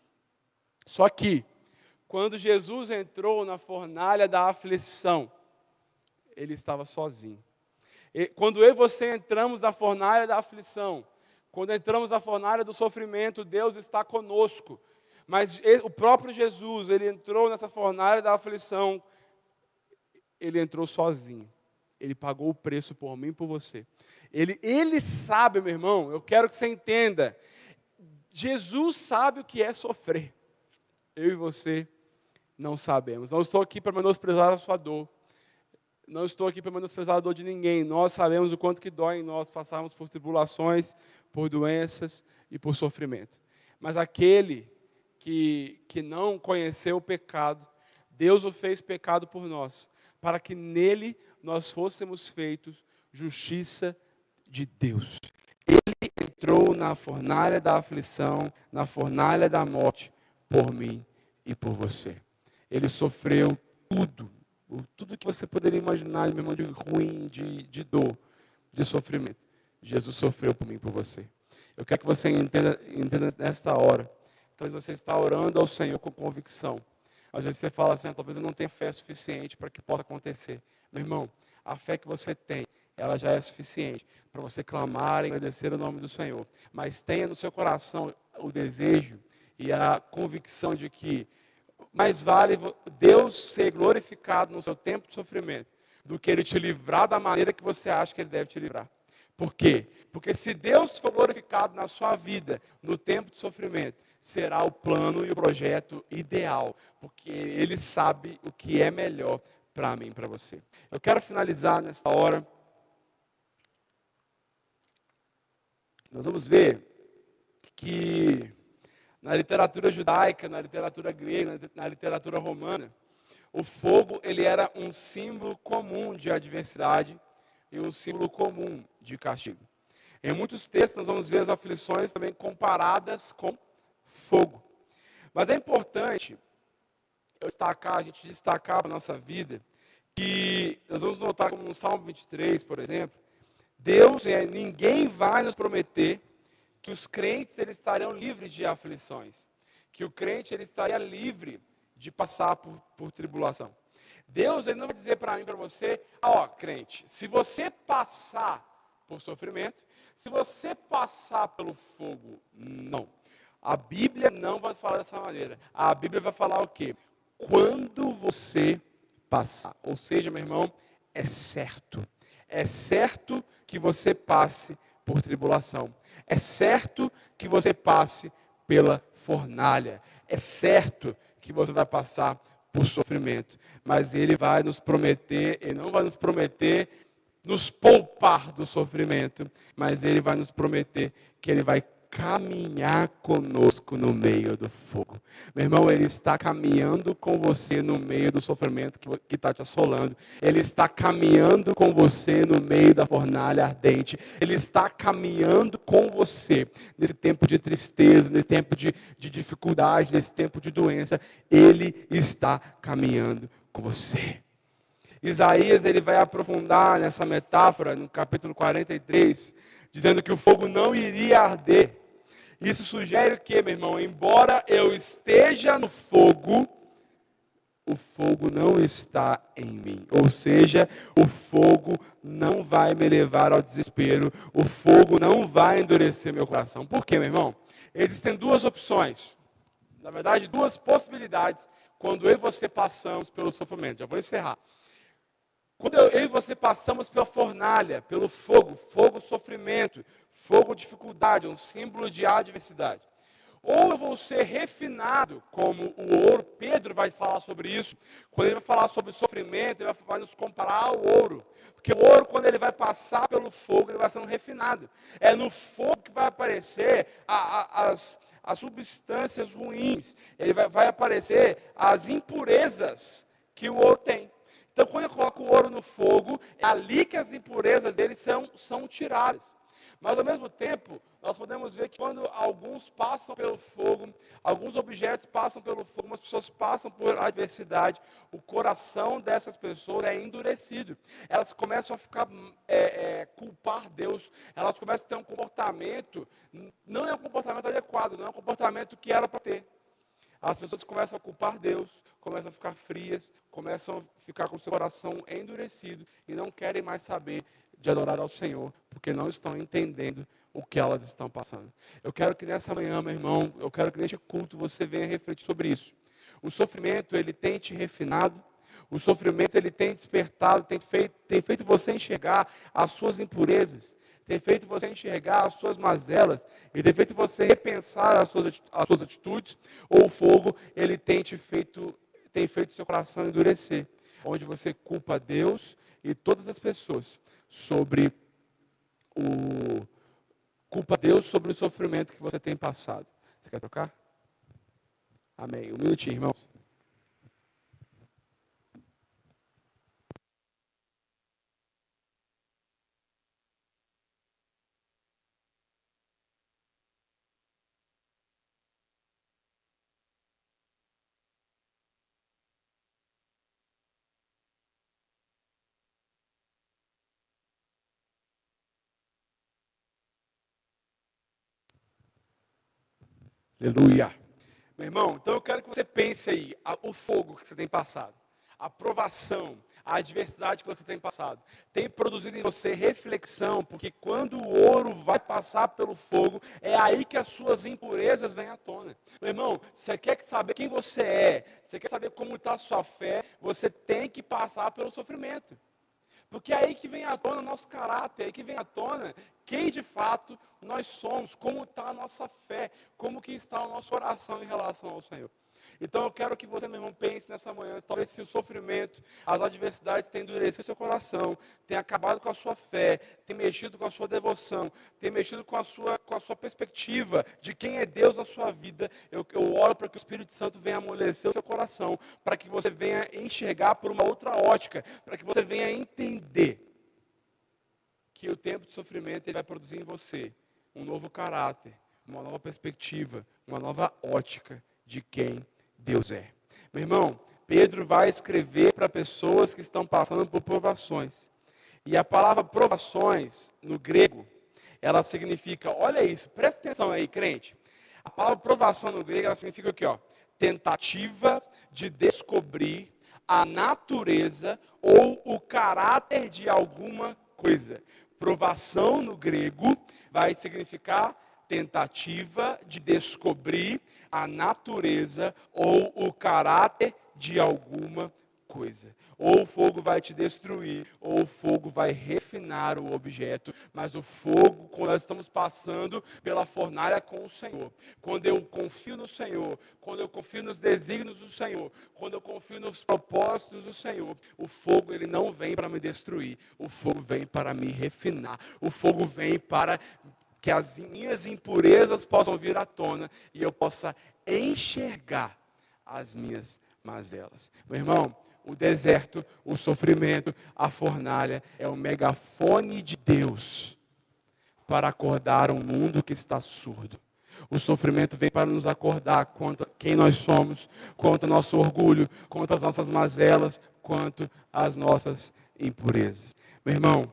Só que, quando Jesus entrou na fornalha da aflição, ele estava sozinho. E, quando eu e você entramos na fornalha da aflição, quando entramos na fornalha do sofrimento, Deus está conosco. Mas ele, o próprio Jesus, ele entrou nessa fornalha da aflição, ele entrou sozinho. Ele pagou o preço por mim e por você. Ele, ele sabe, meu irmão, eu quero que você entenda. Jesus sabe o que é sofrer. Eu e você não sabemos. Não estou aqui para menosprezar a sua dor. Não estou aqui para menosprezar a dor de ninguém. Nós sabemos o quanto que dói em nós passarmos por tribulações, por doenças e por sofrimento. Mas aquele que, que não conheceu o pecado, Deus o fez pecado por nós, para que nele nós fôssemos feitos justiça de Deus. Ele entrou na fornalha da aflição, na fornalha da morte, por mim e por você. Ele sofreu tudo o- tudo que você poderia imaginar, meu irmão, de ruim, de, de dor, de sofrimento. Jesus sofreu por mim, por você. Eu quero que você entenda, entenda nesta hora. Talvez você está orando ao Senhor com convicção. Às vezes você fala assim, "Ah, talvez eu não tenha fé suficiente para que possa acontecer." Meu irmão, a fé que você tem, ela já é suficiente para você clamar e agradecer o nome do Senhor. Mas tenha no seu coração o desejo e a convicção de que mais vale Deus ser glorificado no seu tempo de sofrimento do que Ele te livrar da maneira que você acha que Ele deve te livrar. Por quê? Porque se Deus for glorificado na sua vida, no tempo de sofrimento, será o plano e o projeto ideal, porque Ele sabe o que é melhor para mim e para você. Eu quero finalizar nesta hora. Nós vamos ver que na literatura judaica, na literatura grega, na literatura romana, o fogo ele era um símbolo comum de adversidade e um símbolo comum de castigo. Em muitos textos nós vamos ver as aflições também comparadas com fogo. Mas é importante eu destacar, a gente destacar para a nossa vida, que nós vamos notar como no Salmo vinte e três, por exemplo, Deus, é, ninguém vai nos prometer que os crentes eles estarão livres de aflições, que o crente ele estaria livre de passar por, por tribulação. Deus ele não vai dizer para mim, para você, ó, crente, se você passar por sofrimento, se você passar pelo fogo, não. A Bíblia não vai falar dessa maneira. A Bíblia vai falar o quê? Quando você passar. Ou seja, meu irmão, é certo. É certo que você passe por tribulação. É certo que você passe pela fornalha. É certo que você vai passar por sofrimento. Mas Ele vai nos prometer, Ele não vai nos prometer nos poupar do sofrimento, mas Ele vai nos prometer que Ele vai caminhar conosco no meio do fogo. Meu irmão, Ele está caminhando com você no meio do sofrimento que está te assolando. Ele está caminhando com você no meio da fornalha ardente. Ele está caminhando com você nesse tempo de tristeza, nesse tempo de, de dificuldade, nesse tempo de doença. Ele está caminhando com você. Isaías ele vai aprofundar nessa metáfora no capítulo quarenta e três, dizendo que o fogo não iria arder. Isso sugere o que, meu irmão? Embora eu esteja no fogo, o fogo não está em mim. Ou seja, o fogo não vai me levar ao desespero, o fogo não vai endurecer meu coração. Por quê, meu irmão? Existem duas opções, na verdade, duas possibilidades quando eu e você passamos pelo sofrimento. Já vou encerrar. Quando eu e você passamos pela fornalha, pelo fogo, fogo sofrimento, fogo dificuldade, um símbolo de adversidade. Ou eu vou ser refinado, como o ouro, Pedro vai falar sobre isso, quando ele vai falar sobre sofrimento, ele vai nos comparar ao ouro. Porque o ouro, quando ele vai passar pelo fogo, ele vai sendo refinado. É no fogo que vai aparecer a, a, as, as substâncias ruins, ele vai, vai aparecer as impurezas que o ouro tem. Então, quando eu coloco o ouro no fogo, é ali que as impurezas dele são, são tiradas. Mas, ao mesmo tempo, nós podemos ver que quando alguns passam pelo fogo, alguns objetos passam pelo fogo, algumas pessoas passam por adversidade, o coração dessas pessoas é endurecido. Elas começam a ficar, é, é, culpar Deus, elas começam a ter um comportamento, não é um comportamento adequado, não é um comportamento que era para ter. As pessoas começam a culpar Deus, começam a ficar frias, começam a ficar com o seu coração endurecido e não querem mais saber de adorar ao Senhor, porque não estão entendendo o que elas estão passando. Eu quero que nessa manhã, meu irmão, eu quero que neste culto você venha refletir sobre isso. O sofrimento, ele tem te refinado, o sofrimento, ele tem despertado, tem feito, tem feito você enxergar as suas impurezas, tem feito você enxergar as suas mazelas, e tem feito você repensar as suas, as suas atitudes, ou o fogo, ele tem te feito, tem feito seu coração endurecer, onde você culpa Deus e todas as pessoas sobre o culpa Deus sobre o sofrimento que você tem passado. Você quer trocar? Amém. Um minutinho, irmãos. Aleluia. Meu irmão, então eu quero que você pense aí, a, o fogo que você tem passado, a provação, a adversidade que você tem passado, tem produzido em você reflexão, porque quando o ouro vai passar pelo fogo, é aí que as suas impurezas vêm à tona. Meu irmão, você quer saber quem você é, você quer saber como está a sua fé, você tem que passar pelo sofrimento. Porque é aí que vem à tona o nosso caráter, é aí que vem à tona quem de fato nós somos, como está a nossa fé, como que está o nosso coração em relação ao Senhor. Então eu quero que você, meu irmão, pense nessa manhã, talvez se o sofrimento, as adversidades tenham endurecido seu coração, tenha acabado com a sua fé, tenha mexido com a sua devoção, tenha mexido com a sua, com a sua perspectiva de quem é Deus na sua vida, eu, eu oro para que o Espírito Santo venha amolecer o seu coração, para que você venha enxergar por uma outra ótica, para que você venha entender que o tempo de sofrimento ele vai produzir em você um novo caráter, uma nova perspectiva, uma nova ótica de quem Deus é. Meu irmão, Pedro vai escrever para pessoas que estão passando por provações. E a palavra provações, no grego, ela significa, olha isso, presta atenção aí, crente. A palavra provação no grego, ela significa aqui, ó, tentativa de descobrir a natureza ou o caráter de alguma coisa. Provação no grego vai significar tentativa de descobrir a natureza ou o caráter de alguma coisa. Ou o fogo vai te destruir, ou o fogo vai refinar o objeto. Mas o fogo, quando nós estamos passando pela fornalha com o Senhor, quando eu confio no Senhor, quando eu confio nos desígnios do Senhor, quando eu confio nos propósitos do Senhor, o fogo ele não vem para me destruir, o fogo vem para me refinar, o fogo vem para que as minhas impurezas possam vir à tona e eu possa enxergar as minhas mazelas. Meu irmão, o deserto, o sofrimento, a fornalha é o megafone de Deus para acordar um mundo que está surdo. O sofrimento vem para nos acordar quanto a quem nós somos, quanto ao nosso orgulho, quanto às nossas mazelas, quanto às nossas impurezas. Meu irmão,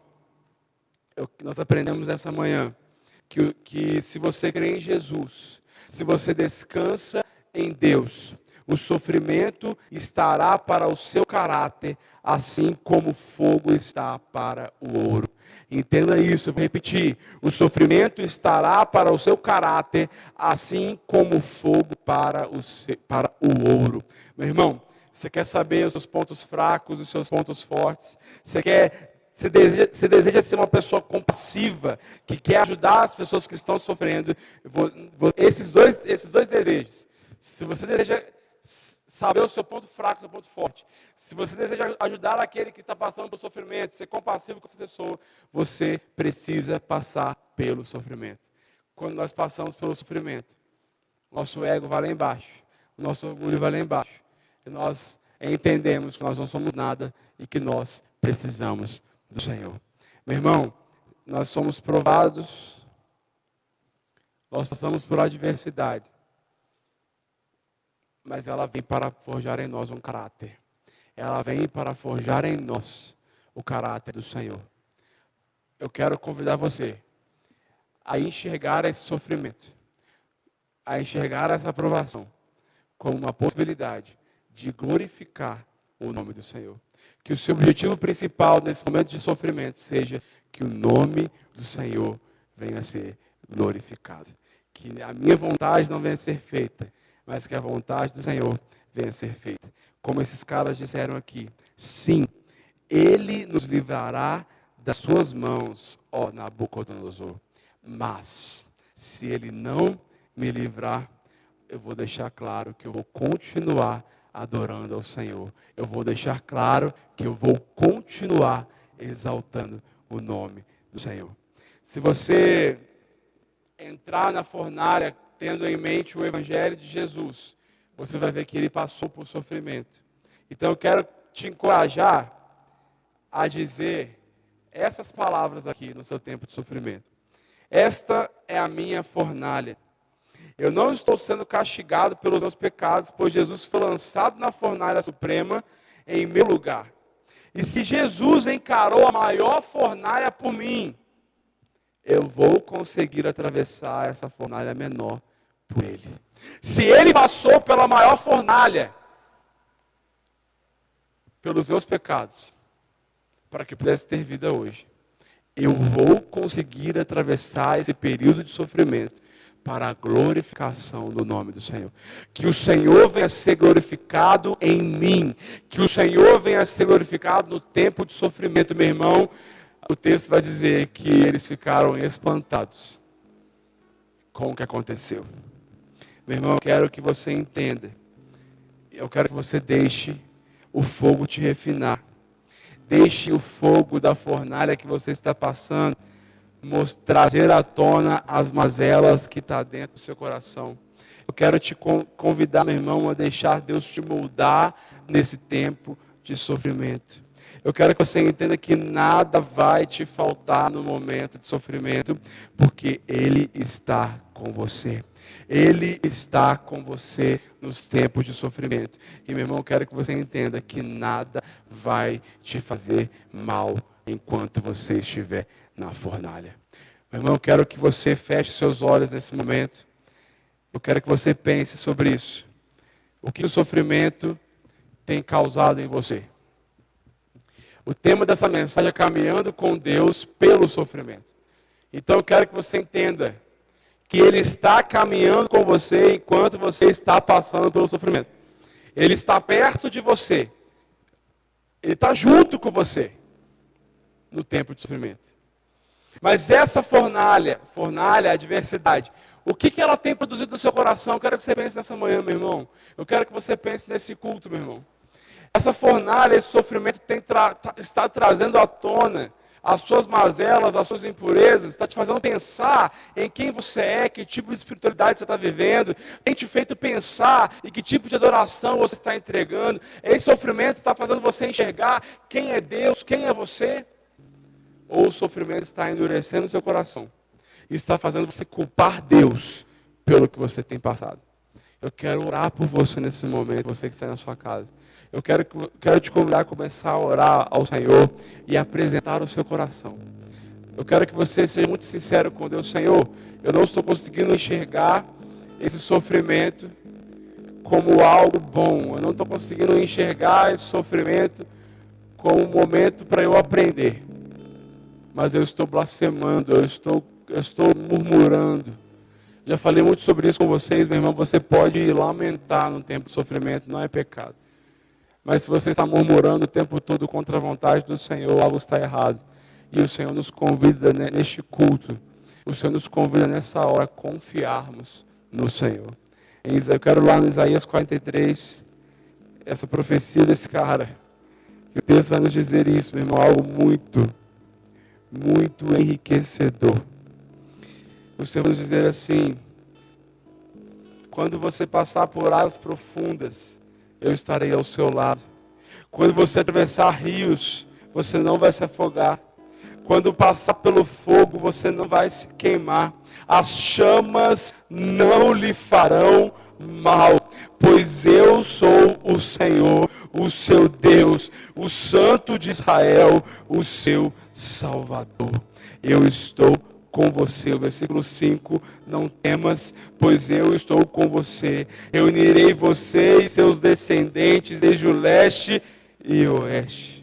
eu, nós aprendemos nessa manhã que, que se você crê em Jesus, se você descansa em Deus, o sofrimento estará para o seu caráter, assim como o fogo está para o ouro. Entenda isso, eu vou repetir. O sofrimento estará para o seu caráter, assim como o fogo para o, seu, para o ouro. Meu irmão, você quer saber os seus pontos fracos, os seus pontos fortes? Você quer... Você deseja, você deseja ser uma pessoa compassiva, que quer ajudar as pessoas que estão sofrendo. Vou, vou, esses, dois, esses dois desejos. Se você deseja saber o seu ponto fraco, o seu ponto forte. Se você deseja ajudar aquele que está passando por sofrimento, ser compassivo com essa pessoa, você precisa passar pelo sofrimento. Quando nós passamos pelo sofrimento, nosso ego vai lá embaixo, o nosso orgulho vai lá embaixo. E nós entendemos que nós não somos nada e que nós precisamos do Senhor. Meu irmão, nós somos provados, nós passamos por adversidade, mas ela vem para forjar em nós um caráter. Ela vem para forjar em nós o caráter do Senhor. Eu quero convidar você a enxergar esse sofrimento, a enxergar essa provação como uma possibilidade de glorificar o nome do Senhor. Que o seu objetivo principal nesse momento de sofrimento seja que o nome do Senhor venha a ser glorificado. Que a minha vontade não venha a ser feita, mas que a vontade do Senhor venha a ser feita. Como esses caras disseram aqui, sim, Ele nos livrará das suas mãos, ó Nabucodonosor. Mas, se Ele não me livrar, eu vou deixar claro que eu vou continuar adorando ao Senhor. Eu vou deixar claro que eu vou continuar exaltando o nome do Senhor. Se você entrar na fornalha tendo em mente o Evangelho de Jesus, você vai ver que ele passou por sofrimento. Então eu quero te encorajar a dizer essas palavras aqui no seu tempo de sofrimento. Esta é a minha fornalha. Eu não estou sendo castigado pelos meus pecados, pois Jesus foi lançado na fornalha suprema em meu lugar. E se Jesus encarou a maior fornalha por mim, eu vou conseguir atravessar essa fornalha menor por Ele. Se ele passou pela maior fornalha, pelos meus pecados, para que eu pudesse ter vida hoje, eu vou conseguir atravessar esse período de sofrimento para a glorificação do nome do Senhor. Que o Senhor venha a ser glorificado em mim. Que o Senhor venha a ser glorificado no tempo de sofrimento. Meu irmão, o texto vai dizer que eles ficaram espantados com o que aconteceu. Meu irmão, eu quero que você entenda. Eu quero que você deixe o fogo te refinar. Deixe o fogo da fornalha que você está passando mostrar, trazer à tona as mazelas que estão dentro do seu coração. Eu quero te convidar, meu irmão, a deixar Deus te moldar nesse tempo de sofrimento. Eu quero que você entenda que nada vai te faltar no momento de sofrimento, porque Ele está com você. Ele está com você nos tempos de sofrimento. E, meu irmão, eu quero que você entenda que nada vai te fazer mal enquanto você estiver na fornalha. Meu irmão, eu quero que você feche seus olhos nesse momento. Eu quero que você pense sobre isso. O que o sofrimento tem causado em você? O tema dessa mensagem é caminhando com Deus pelo sofrimento. Então eu quero que você entenda que Ele está caminhando com você enquanto você está passando pelo sofrimento. Ele está perto de você. Ele está junto com você no tempo de sofrimento. Mas essa fornalha, fornalha, adversidade, o que, que ela tem produzido no seu coração? Eu quero que você pense nessa manhã, meu irmão. Eu quero que você pense nesse culto, meu irmão. Essa fornalha, esse sofrimento tem tra está trazendo à tona as suas mazelas, as suas impurezas, está te fazendo pensar em quem você é, que tipo de espiritualidade você está vivendo, tem te feito pensar em que tipo de adoração você está entregando. Esse sofrimento está fazendo você enxergar quem é Deus, quem é você. Ou o sofrimento está endurecendo o seu coração e está fazendo você culpar Deus pelo que você tem passado. Eu quero orar por você nesse momento, você que está na sua casa. Eu quero, quero te convidar a começar a orar ao Senhor e apresentar o seu coração. Eu quero que você seja muito sincero com Deus. Senhor, eu não estou conseguindo enxergar esse sofrimento como algo bom. Eu não estou conseguindo enxergar esse sofrimento como um momento para eu aprender. Mas eu estou blasfemando, eu estou, eu estou murmurando. Já falei muito sobre isso com vocês, meu irmão. Você pode lamentar no tempo de sofrimento, não é pecado. Mas se você está murmurando o tempo todo contra a vontade do Senhor, algo está errado. E o Senhor nos convida neste culto, o Senhor nos convida nessa hora a confiarmos no Senhor. Eu quero lá no Isaías quarenta e três, essa profecia desse cara, que o texto vai nos dizer isso, meu irmão, algo muito, muito enriquecedor. O Senhor vai nos dizer assim: quando você passar por águas profundas, eu estarei ao seu lado. Quando você atravessar rios, você não vai se afogar. Quando passar pelo fogo, você não vai se queimar. As chamas não lhe farão mal, pois eu sou o Senhor, o seu Deus, o Santo de Israel, o seu Salvador. Eu estou com você. O versículo cinco, não temas, pois eu estou com você. Eu unirei você e seus descendentes desde o leste e o oeste.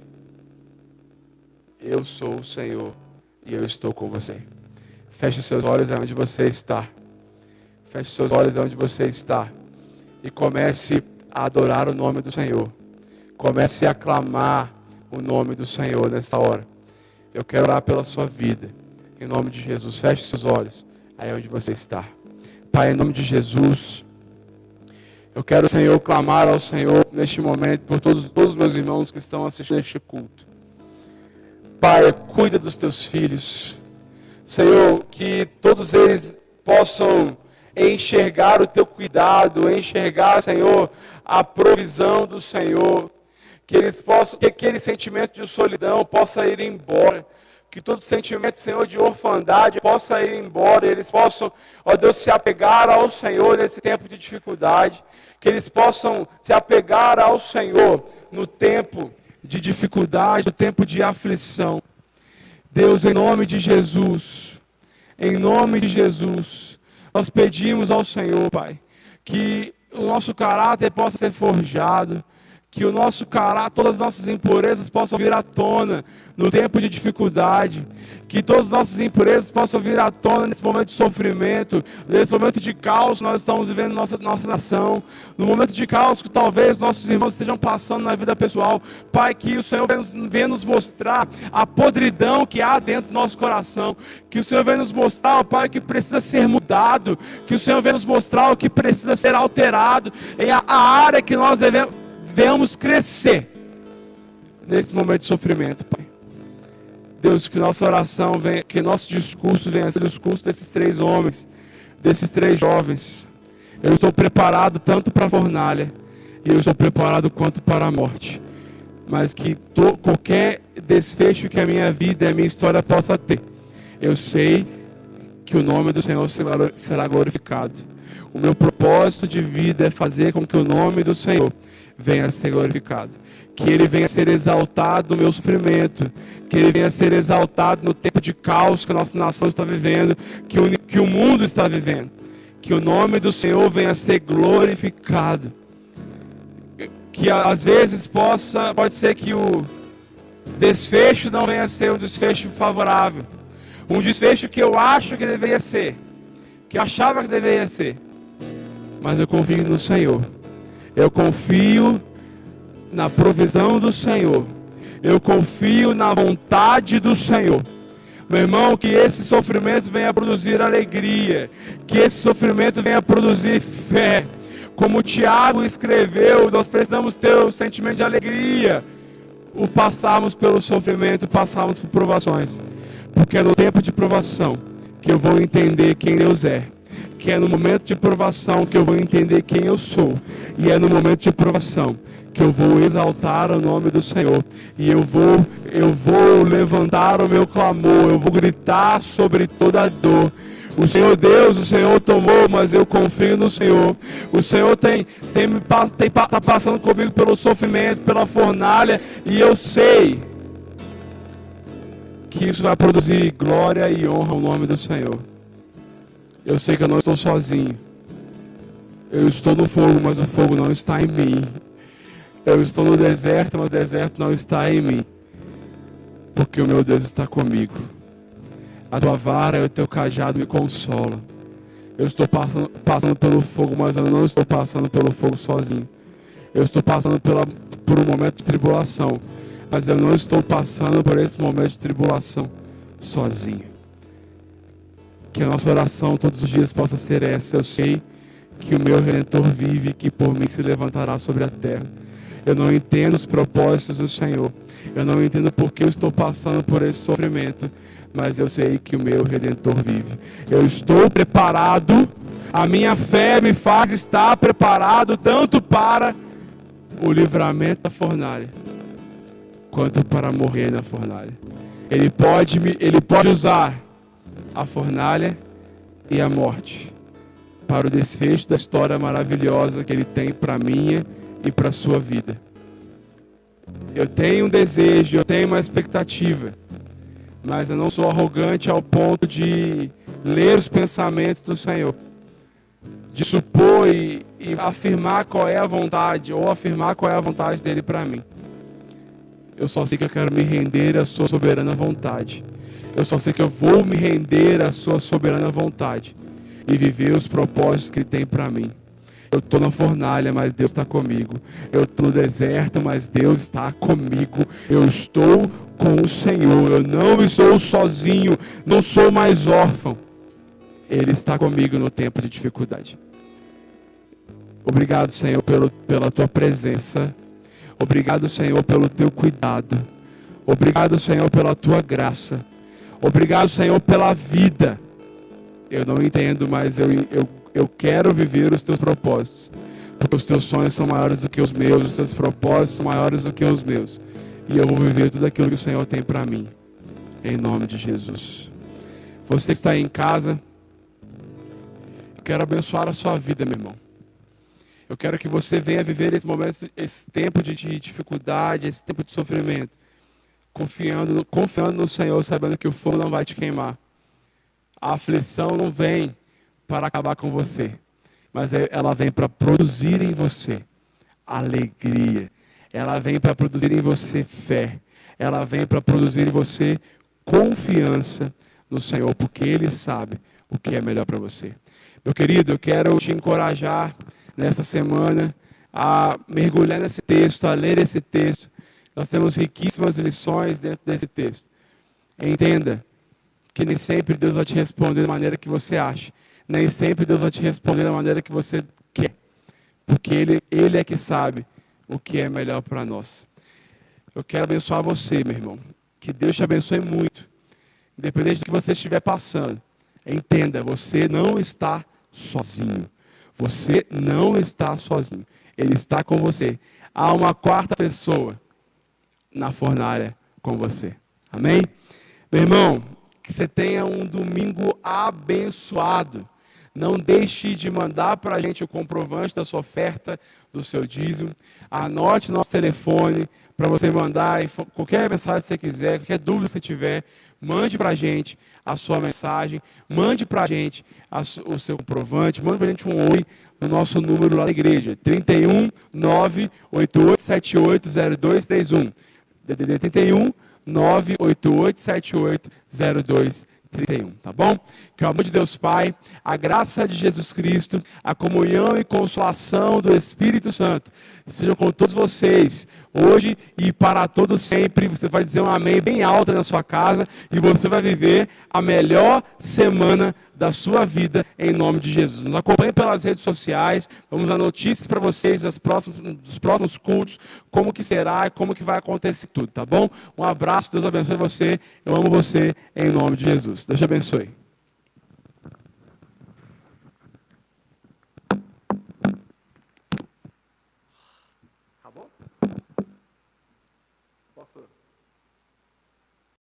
Eu sou o Senhor e eu estou com você. Feche seus olhos onde você está. Feche seus olhos onde você está. E comece a adorar o nome do Senhor. Comece a aclamar o nome do Senhor nessa hora. Eu quero orar pela sua vida. Em nome de Jesus, feche seus olhos aí onde você está. Pai, em nome de Jesus, eu quero, Senhor, clamar ao Senhor neste momento por todos, todos os meus irmãos que estão assistindo este culto. Pai, cuida dos teus filhos. Senhor, que todos eles possam enxergar o teu cuidado, enxergar, Senhor, a provisão do Senhor. Que eles possam, que aquele sentimento de solidão possa ir embora. Que todo sentimento, Senhor, de orfandade possa ir embora. Eles possam, ó Deus, se apegar ao Senhor nesse tempo de dificuldade. Que eles possam se apegar ao Senhor no tempo de dificuldade, no tempo de aflição. Deus, em nome de Jesus, em nome de Jesus, nós pedimos ao Senhor, Pai, que o nosso caráter possa ser forjado, que o nosso caráter, todas as nossas impurezas possam vir à tona no tempo de dificuldade, que todas as nossas impurezas possam vir à tona nesse momento de sofrimento, nesse momento de caos que nós estamos vivendo na nossa, nossa nação, no momento de caos que talvez nossos irmãos estejam passando na vida pessoal. Pai, que o Senhor venha nos, venha nos mostrar a podridão que há dentro do nosso coração, que o Senhor venha nos mostrar, ó Pai, o que precisa ser mudado, que o Senhor venha nos mostrar o que precisa ser alterado, em a, a área que nós devemos, devemos crescer nesse momento de sofrimento, Pai. Deus, que nossa oração venha, que nosso discurso venha a ser o discurso desses três homens, desses três jovens. Eu estou preparado tanto para a fornalha, e eu estou preparado quanto para a morte. Mas que to, qualquer desfecho que a minha vida e a minha história possa ter, eu sei que o nome do Senhor será glorificado. O meu propósito de vida é fazer com que o nome do Senhor venha a ser glorificado. Que Ele venha a ser exaltado no meu sofrimento, que Ele venha a ser exaltado no tempo de caos que a nossa nação está vivendo, que o, que o mundo está vivendo. Que o nome do Senhor venha a ser glorificado. Que às vezes possa, pode ser que o desfecho não venha a ser um desfecho favorável. Um desfecho que eu acho que deveria ser, que eu achava que deveria ser. Mas eu confio no Senhor. Eu confio na provisão do Senhor. Eu confio na vontade do Senhor. Meu irmão, que esse sofrimento venha produzir alegria. Que esse sofrimento venha produzir fé. Como o Tiago escreveu, nós precisamos ter o sentimento de alegria. O passarmos pelo sofrimento, passarmos por provações. Porque é no tempo de provação que eu vou entender quem Deus é. Que é no momento de provação que eu vou entender quem eu sou. E é no momento de provação que eu vou exaltar o nome do Senhor. E eu vou, eu vou levantar o meu clamor. Eu vou gritar sobre toda a dor. O Senhor Deus, o Senhor tomou, mas eu confio no Senhor. O Senhor tem, tem, tem, tá passando comigo pelo sofrimento, pela fornalha. E eu sei que isso vai produzir glória e honra ao nome do Senhor. Eu sei que eu não estou sozinho. Eu estou no fogo, mas o fogo não está em mim. Eu estou no deserto, mas o deserto não está em mim. Porque o meu Deus está comigo. A tua vara e o teu cajado me consolam. Eu estou passando, passando pelo fogo, mas eu não estou passando pelo fogo sozinho. Eu estou passando pela, por um momento de tribulação. Mas eu não estou passando por esse momento de tribulação sozinho. Que a nossa oração todos os dias possa ser essa. Eu sei que o meu Redentor vive e que por mim se levantará sobre a terra. Eu não entendo os propósitos do Senhor. Eu não entendo por que eu estou passando por esse sofrimento. Mas eu sei que o meu Redentor vive. Eu estou preparado. A minha fé me faz estar preparado tanto para o livramento da fornalha, quanto para morrer na fornalha. Ele pode, me, ele pode usar a fornalha e a morte para o desfecho da história maravilhosa que Ele tem para a minha e para a sua vida. Eu tenho um desejo, eu tenho uma expectativa, mas eu não sou arrogante ao ponto de ler os pensamentos do Senhor, de supor e, e afirmar qual é a vontade, ou afirmar qual é a vontade dEle para mim. Eu só sei que eu quero me render à sua soberana vontade. Eu só sei que eu vou me render à sua soberana vontade e viver os propósitos que Ele tem para mim. Eu estou na fornalha, mas Deus está comigo. Eu estou no deserto, mas Deus está comigo. Eu estou com o Senhor. Eu não estou sozinho. Não sou mais órfão. Ele está comigo no tempo de dificuldade. Obrigado, Senhor, pelo, pela Tua presença. Obrigado, Senhor, pelo Teu cuidado. Obrigado, Senhor, pela Tua graça. Obrigado, Senhor, pela vida. Eu não entendo, mas eu, eu, eu quero viver os Teus propósitos. Porque os Teus sonhos são maiores do que os meus. Os Teus propósitos são maiores do que os meus. E eu vou viver tudo aquilo que o Senhor tem para mim. Em nome de Jesus. Você está aí em casa. Eu quero abençoar a sua vida, meu irmão. Eu quero que você venha viver esse momento, esse tempo de dificuldade, esse tempo de sofrimento. Confiando, confiando no Senhor, sabendo que o fogo não vai te queimar. A aflição não vem para acabar com você. mas ela vem para produzir em você alegria. Ela vem para produzir em você fé. Ela vem para produzir em você confiança no Senhor, porque Ele sabe o que é melhor para você. Meu querido, eu quero te encorajar nessa semana a mergulhar nesse texto, a ler esse texto. Nós temos riquíssimas lições dentro desse texto. Entenda que nem sempre Deus vai te responder da maneira que você acha. Nem sempre Deus vai te responder da maneira que você quer. Porque Ele, Ele é que sabe o que é melhor para nós. Eu quero abençoar você, meu irmão. Que Deus te abençoe muito. Independente do que você estiver passando. Entenda, você não está sozinho. Você não está sozinho. Ele está com você. Há uma quarta pessoa na fornalha com você. Amém? Meu irmão, que você tenha um domingo abençoado. Não deixe de mandar para a gente o comprovante da sua oferta, do seu dízimo. Anote nosso telefone para você mandar qualquer mensagem que você quiser, qualquer dúvida que você tiver. Mande para a gente a sua mensagem. Mande para a gente a, o seu comprovante. Mande para a gente um oi no nosso número lá da igreja. trinta e um, nove oito oito sete oito zero dois três um. D D D trinta e um, nove oito oito sete oito zero dois trinta e um, tá bom? Que o amor de Deus Pai, a graça de Jesus Cristo, a comunhão e consolação do Espírito Santo sejam com todos vocês, hoje e para todos sempre. Você vai dizer um amém bem alto na sua casa e você vai viver a melhor semana da sua vida em nome de Jesus. Nos acompanhe pelas redes sociais, vamos dar notícias para vocês das próximas, dos próximos cultos, como que será e como que vai acontecer tudo, tá bom? Um abraço, Deus abençoe você, eu amo você em nome de Jesus. Deus te abençoe.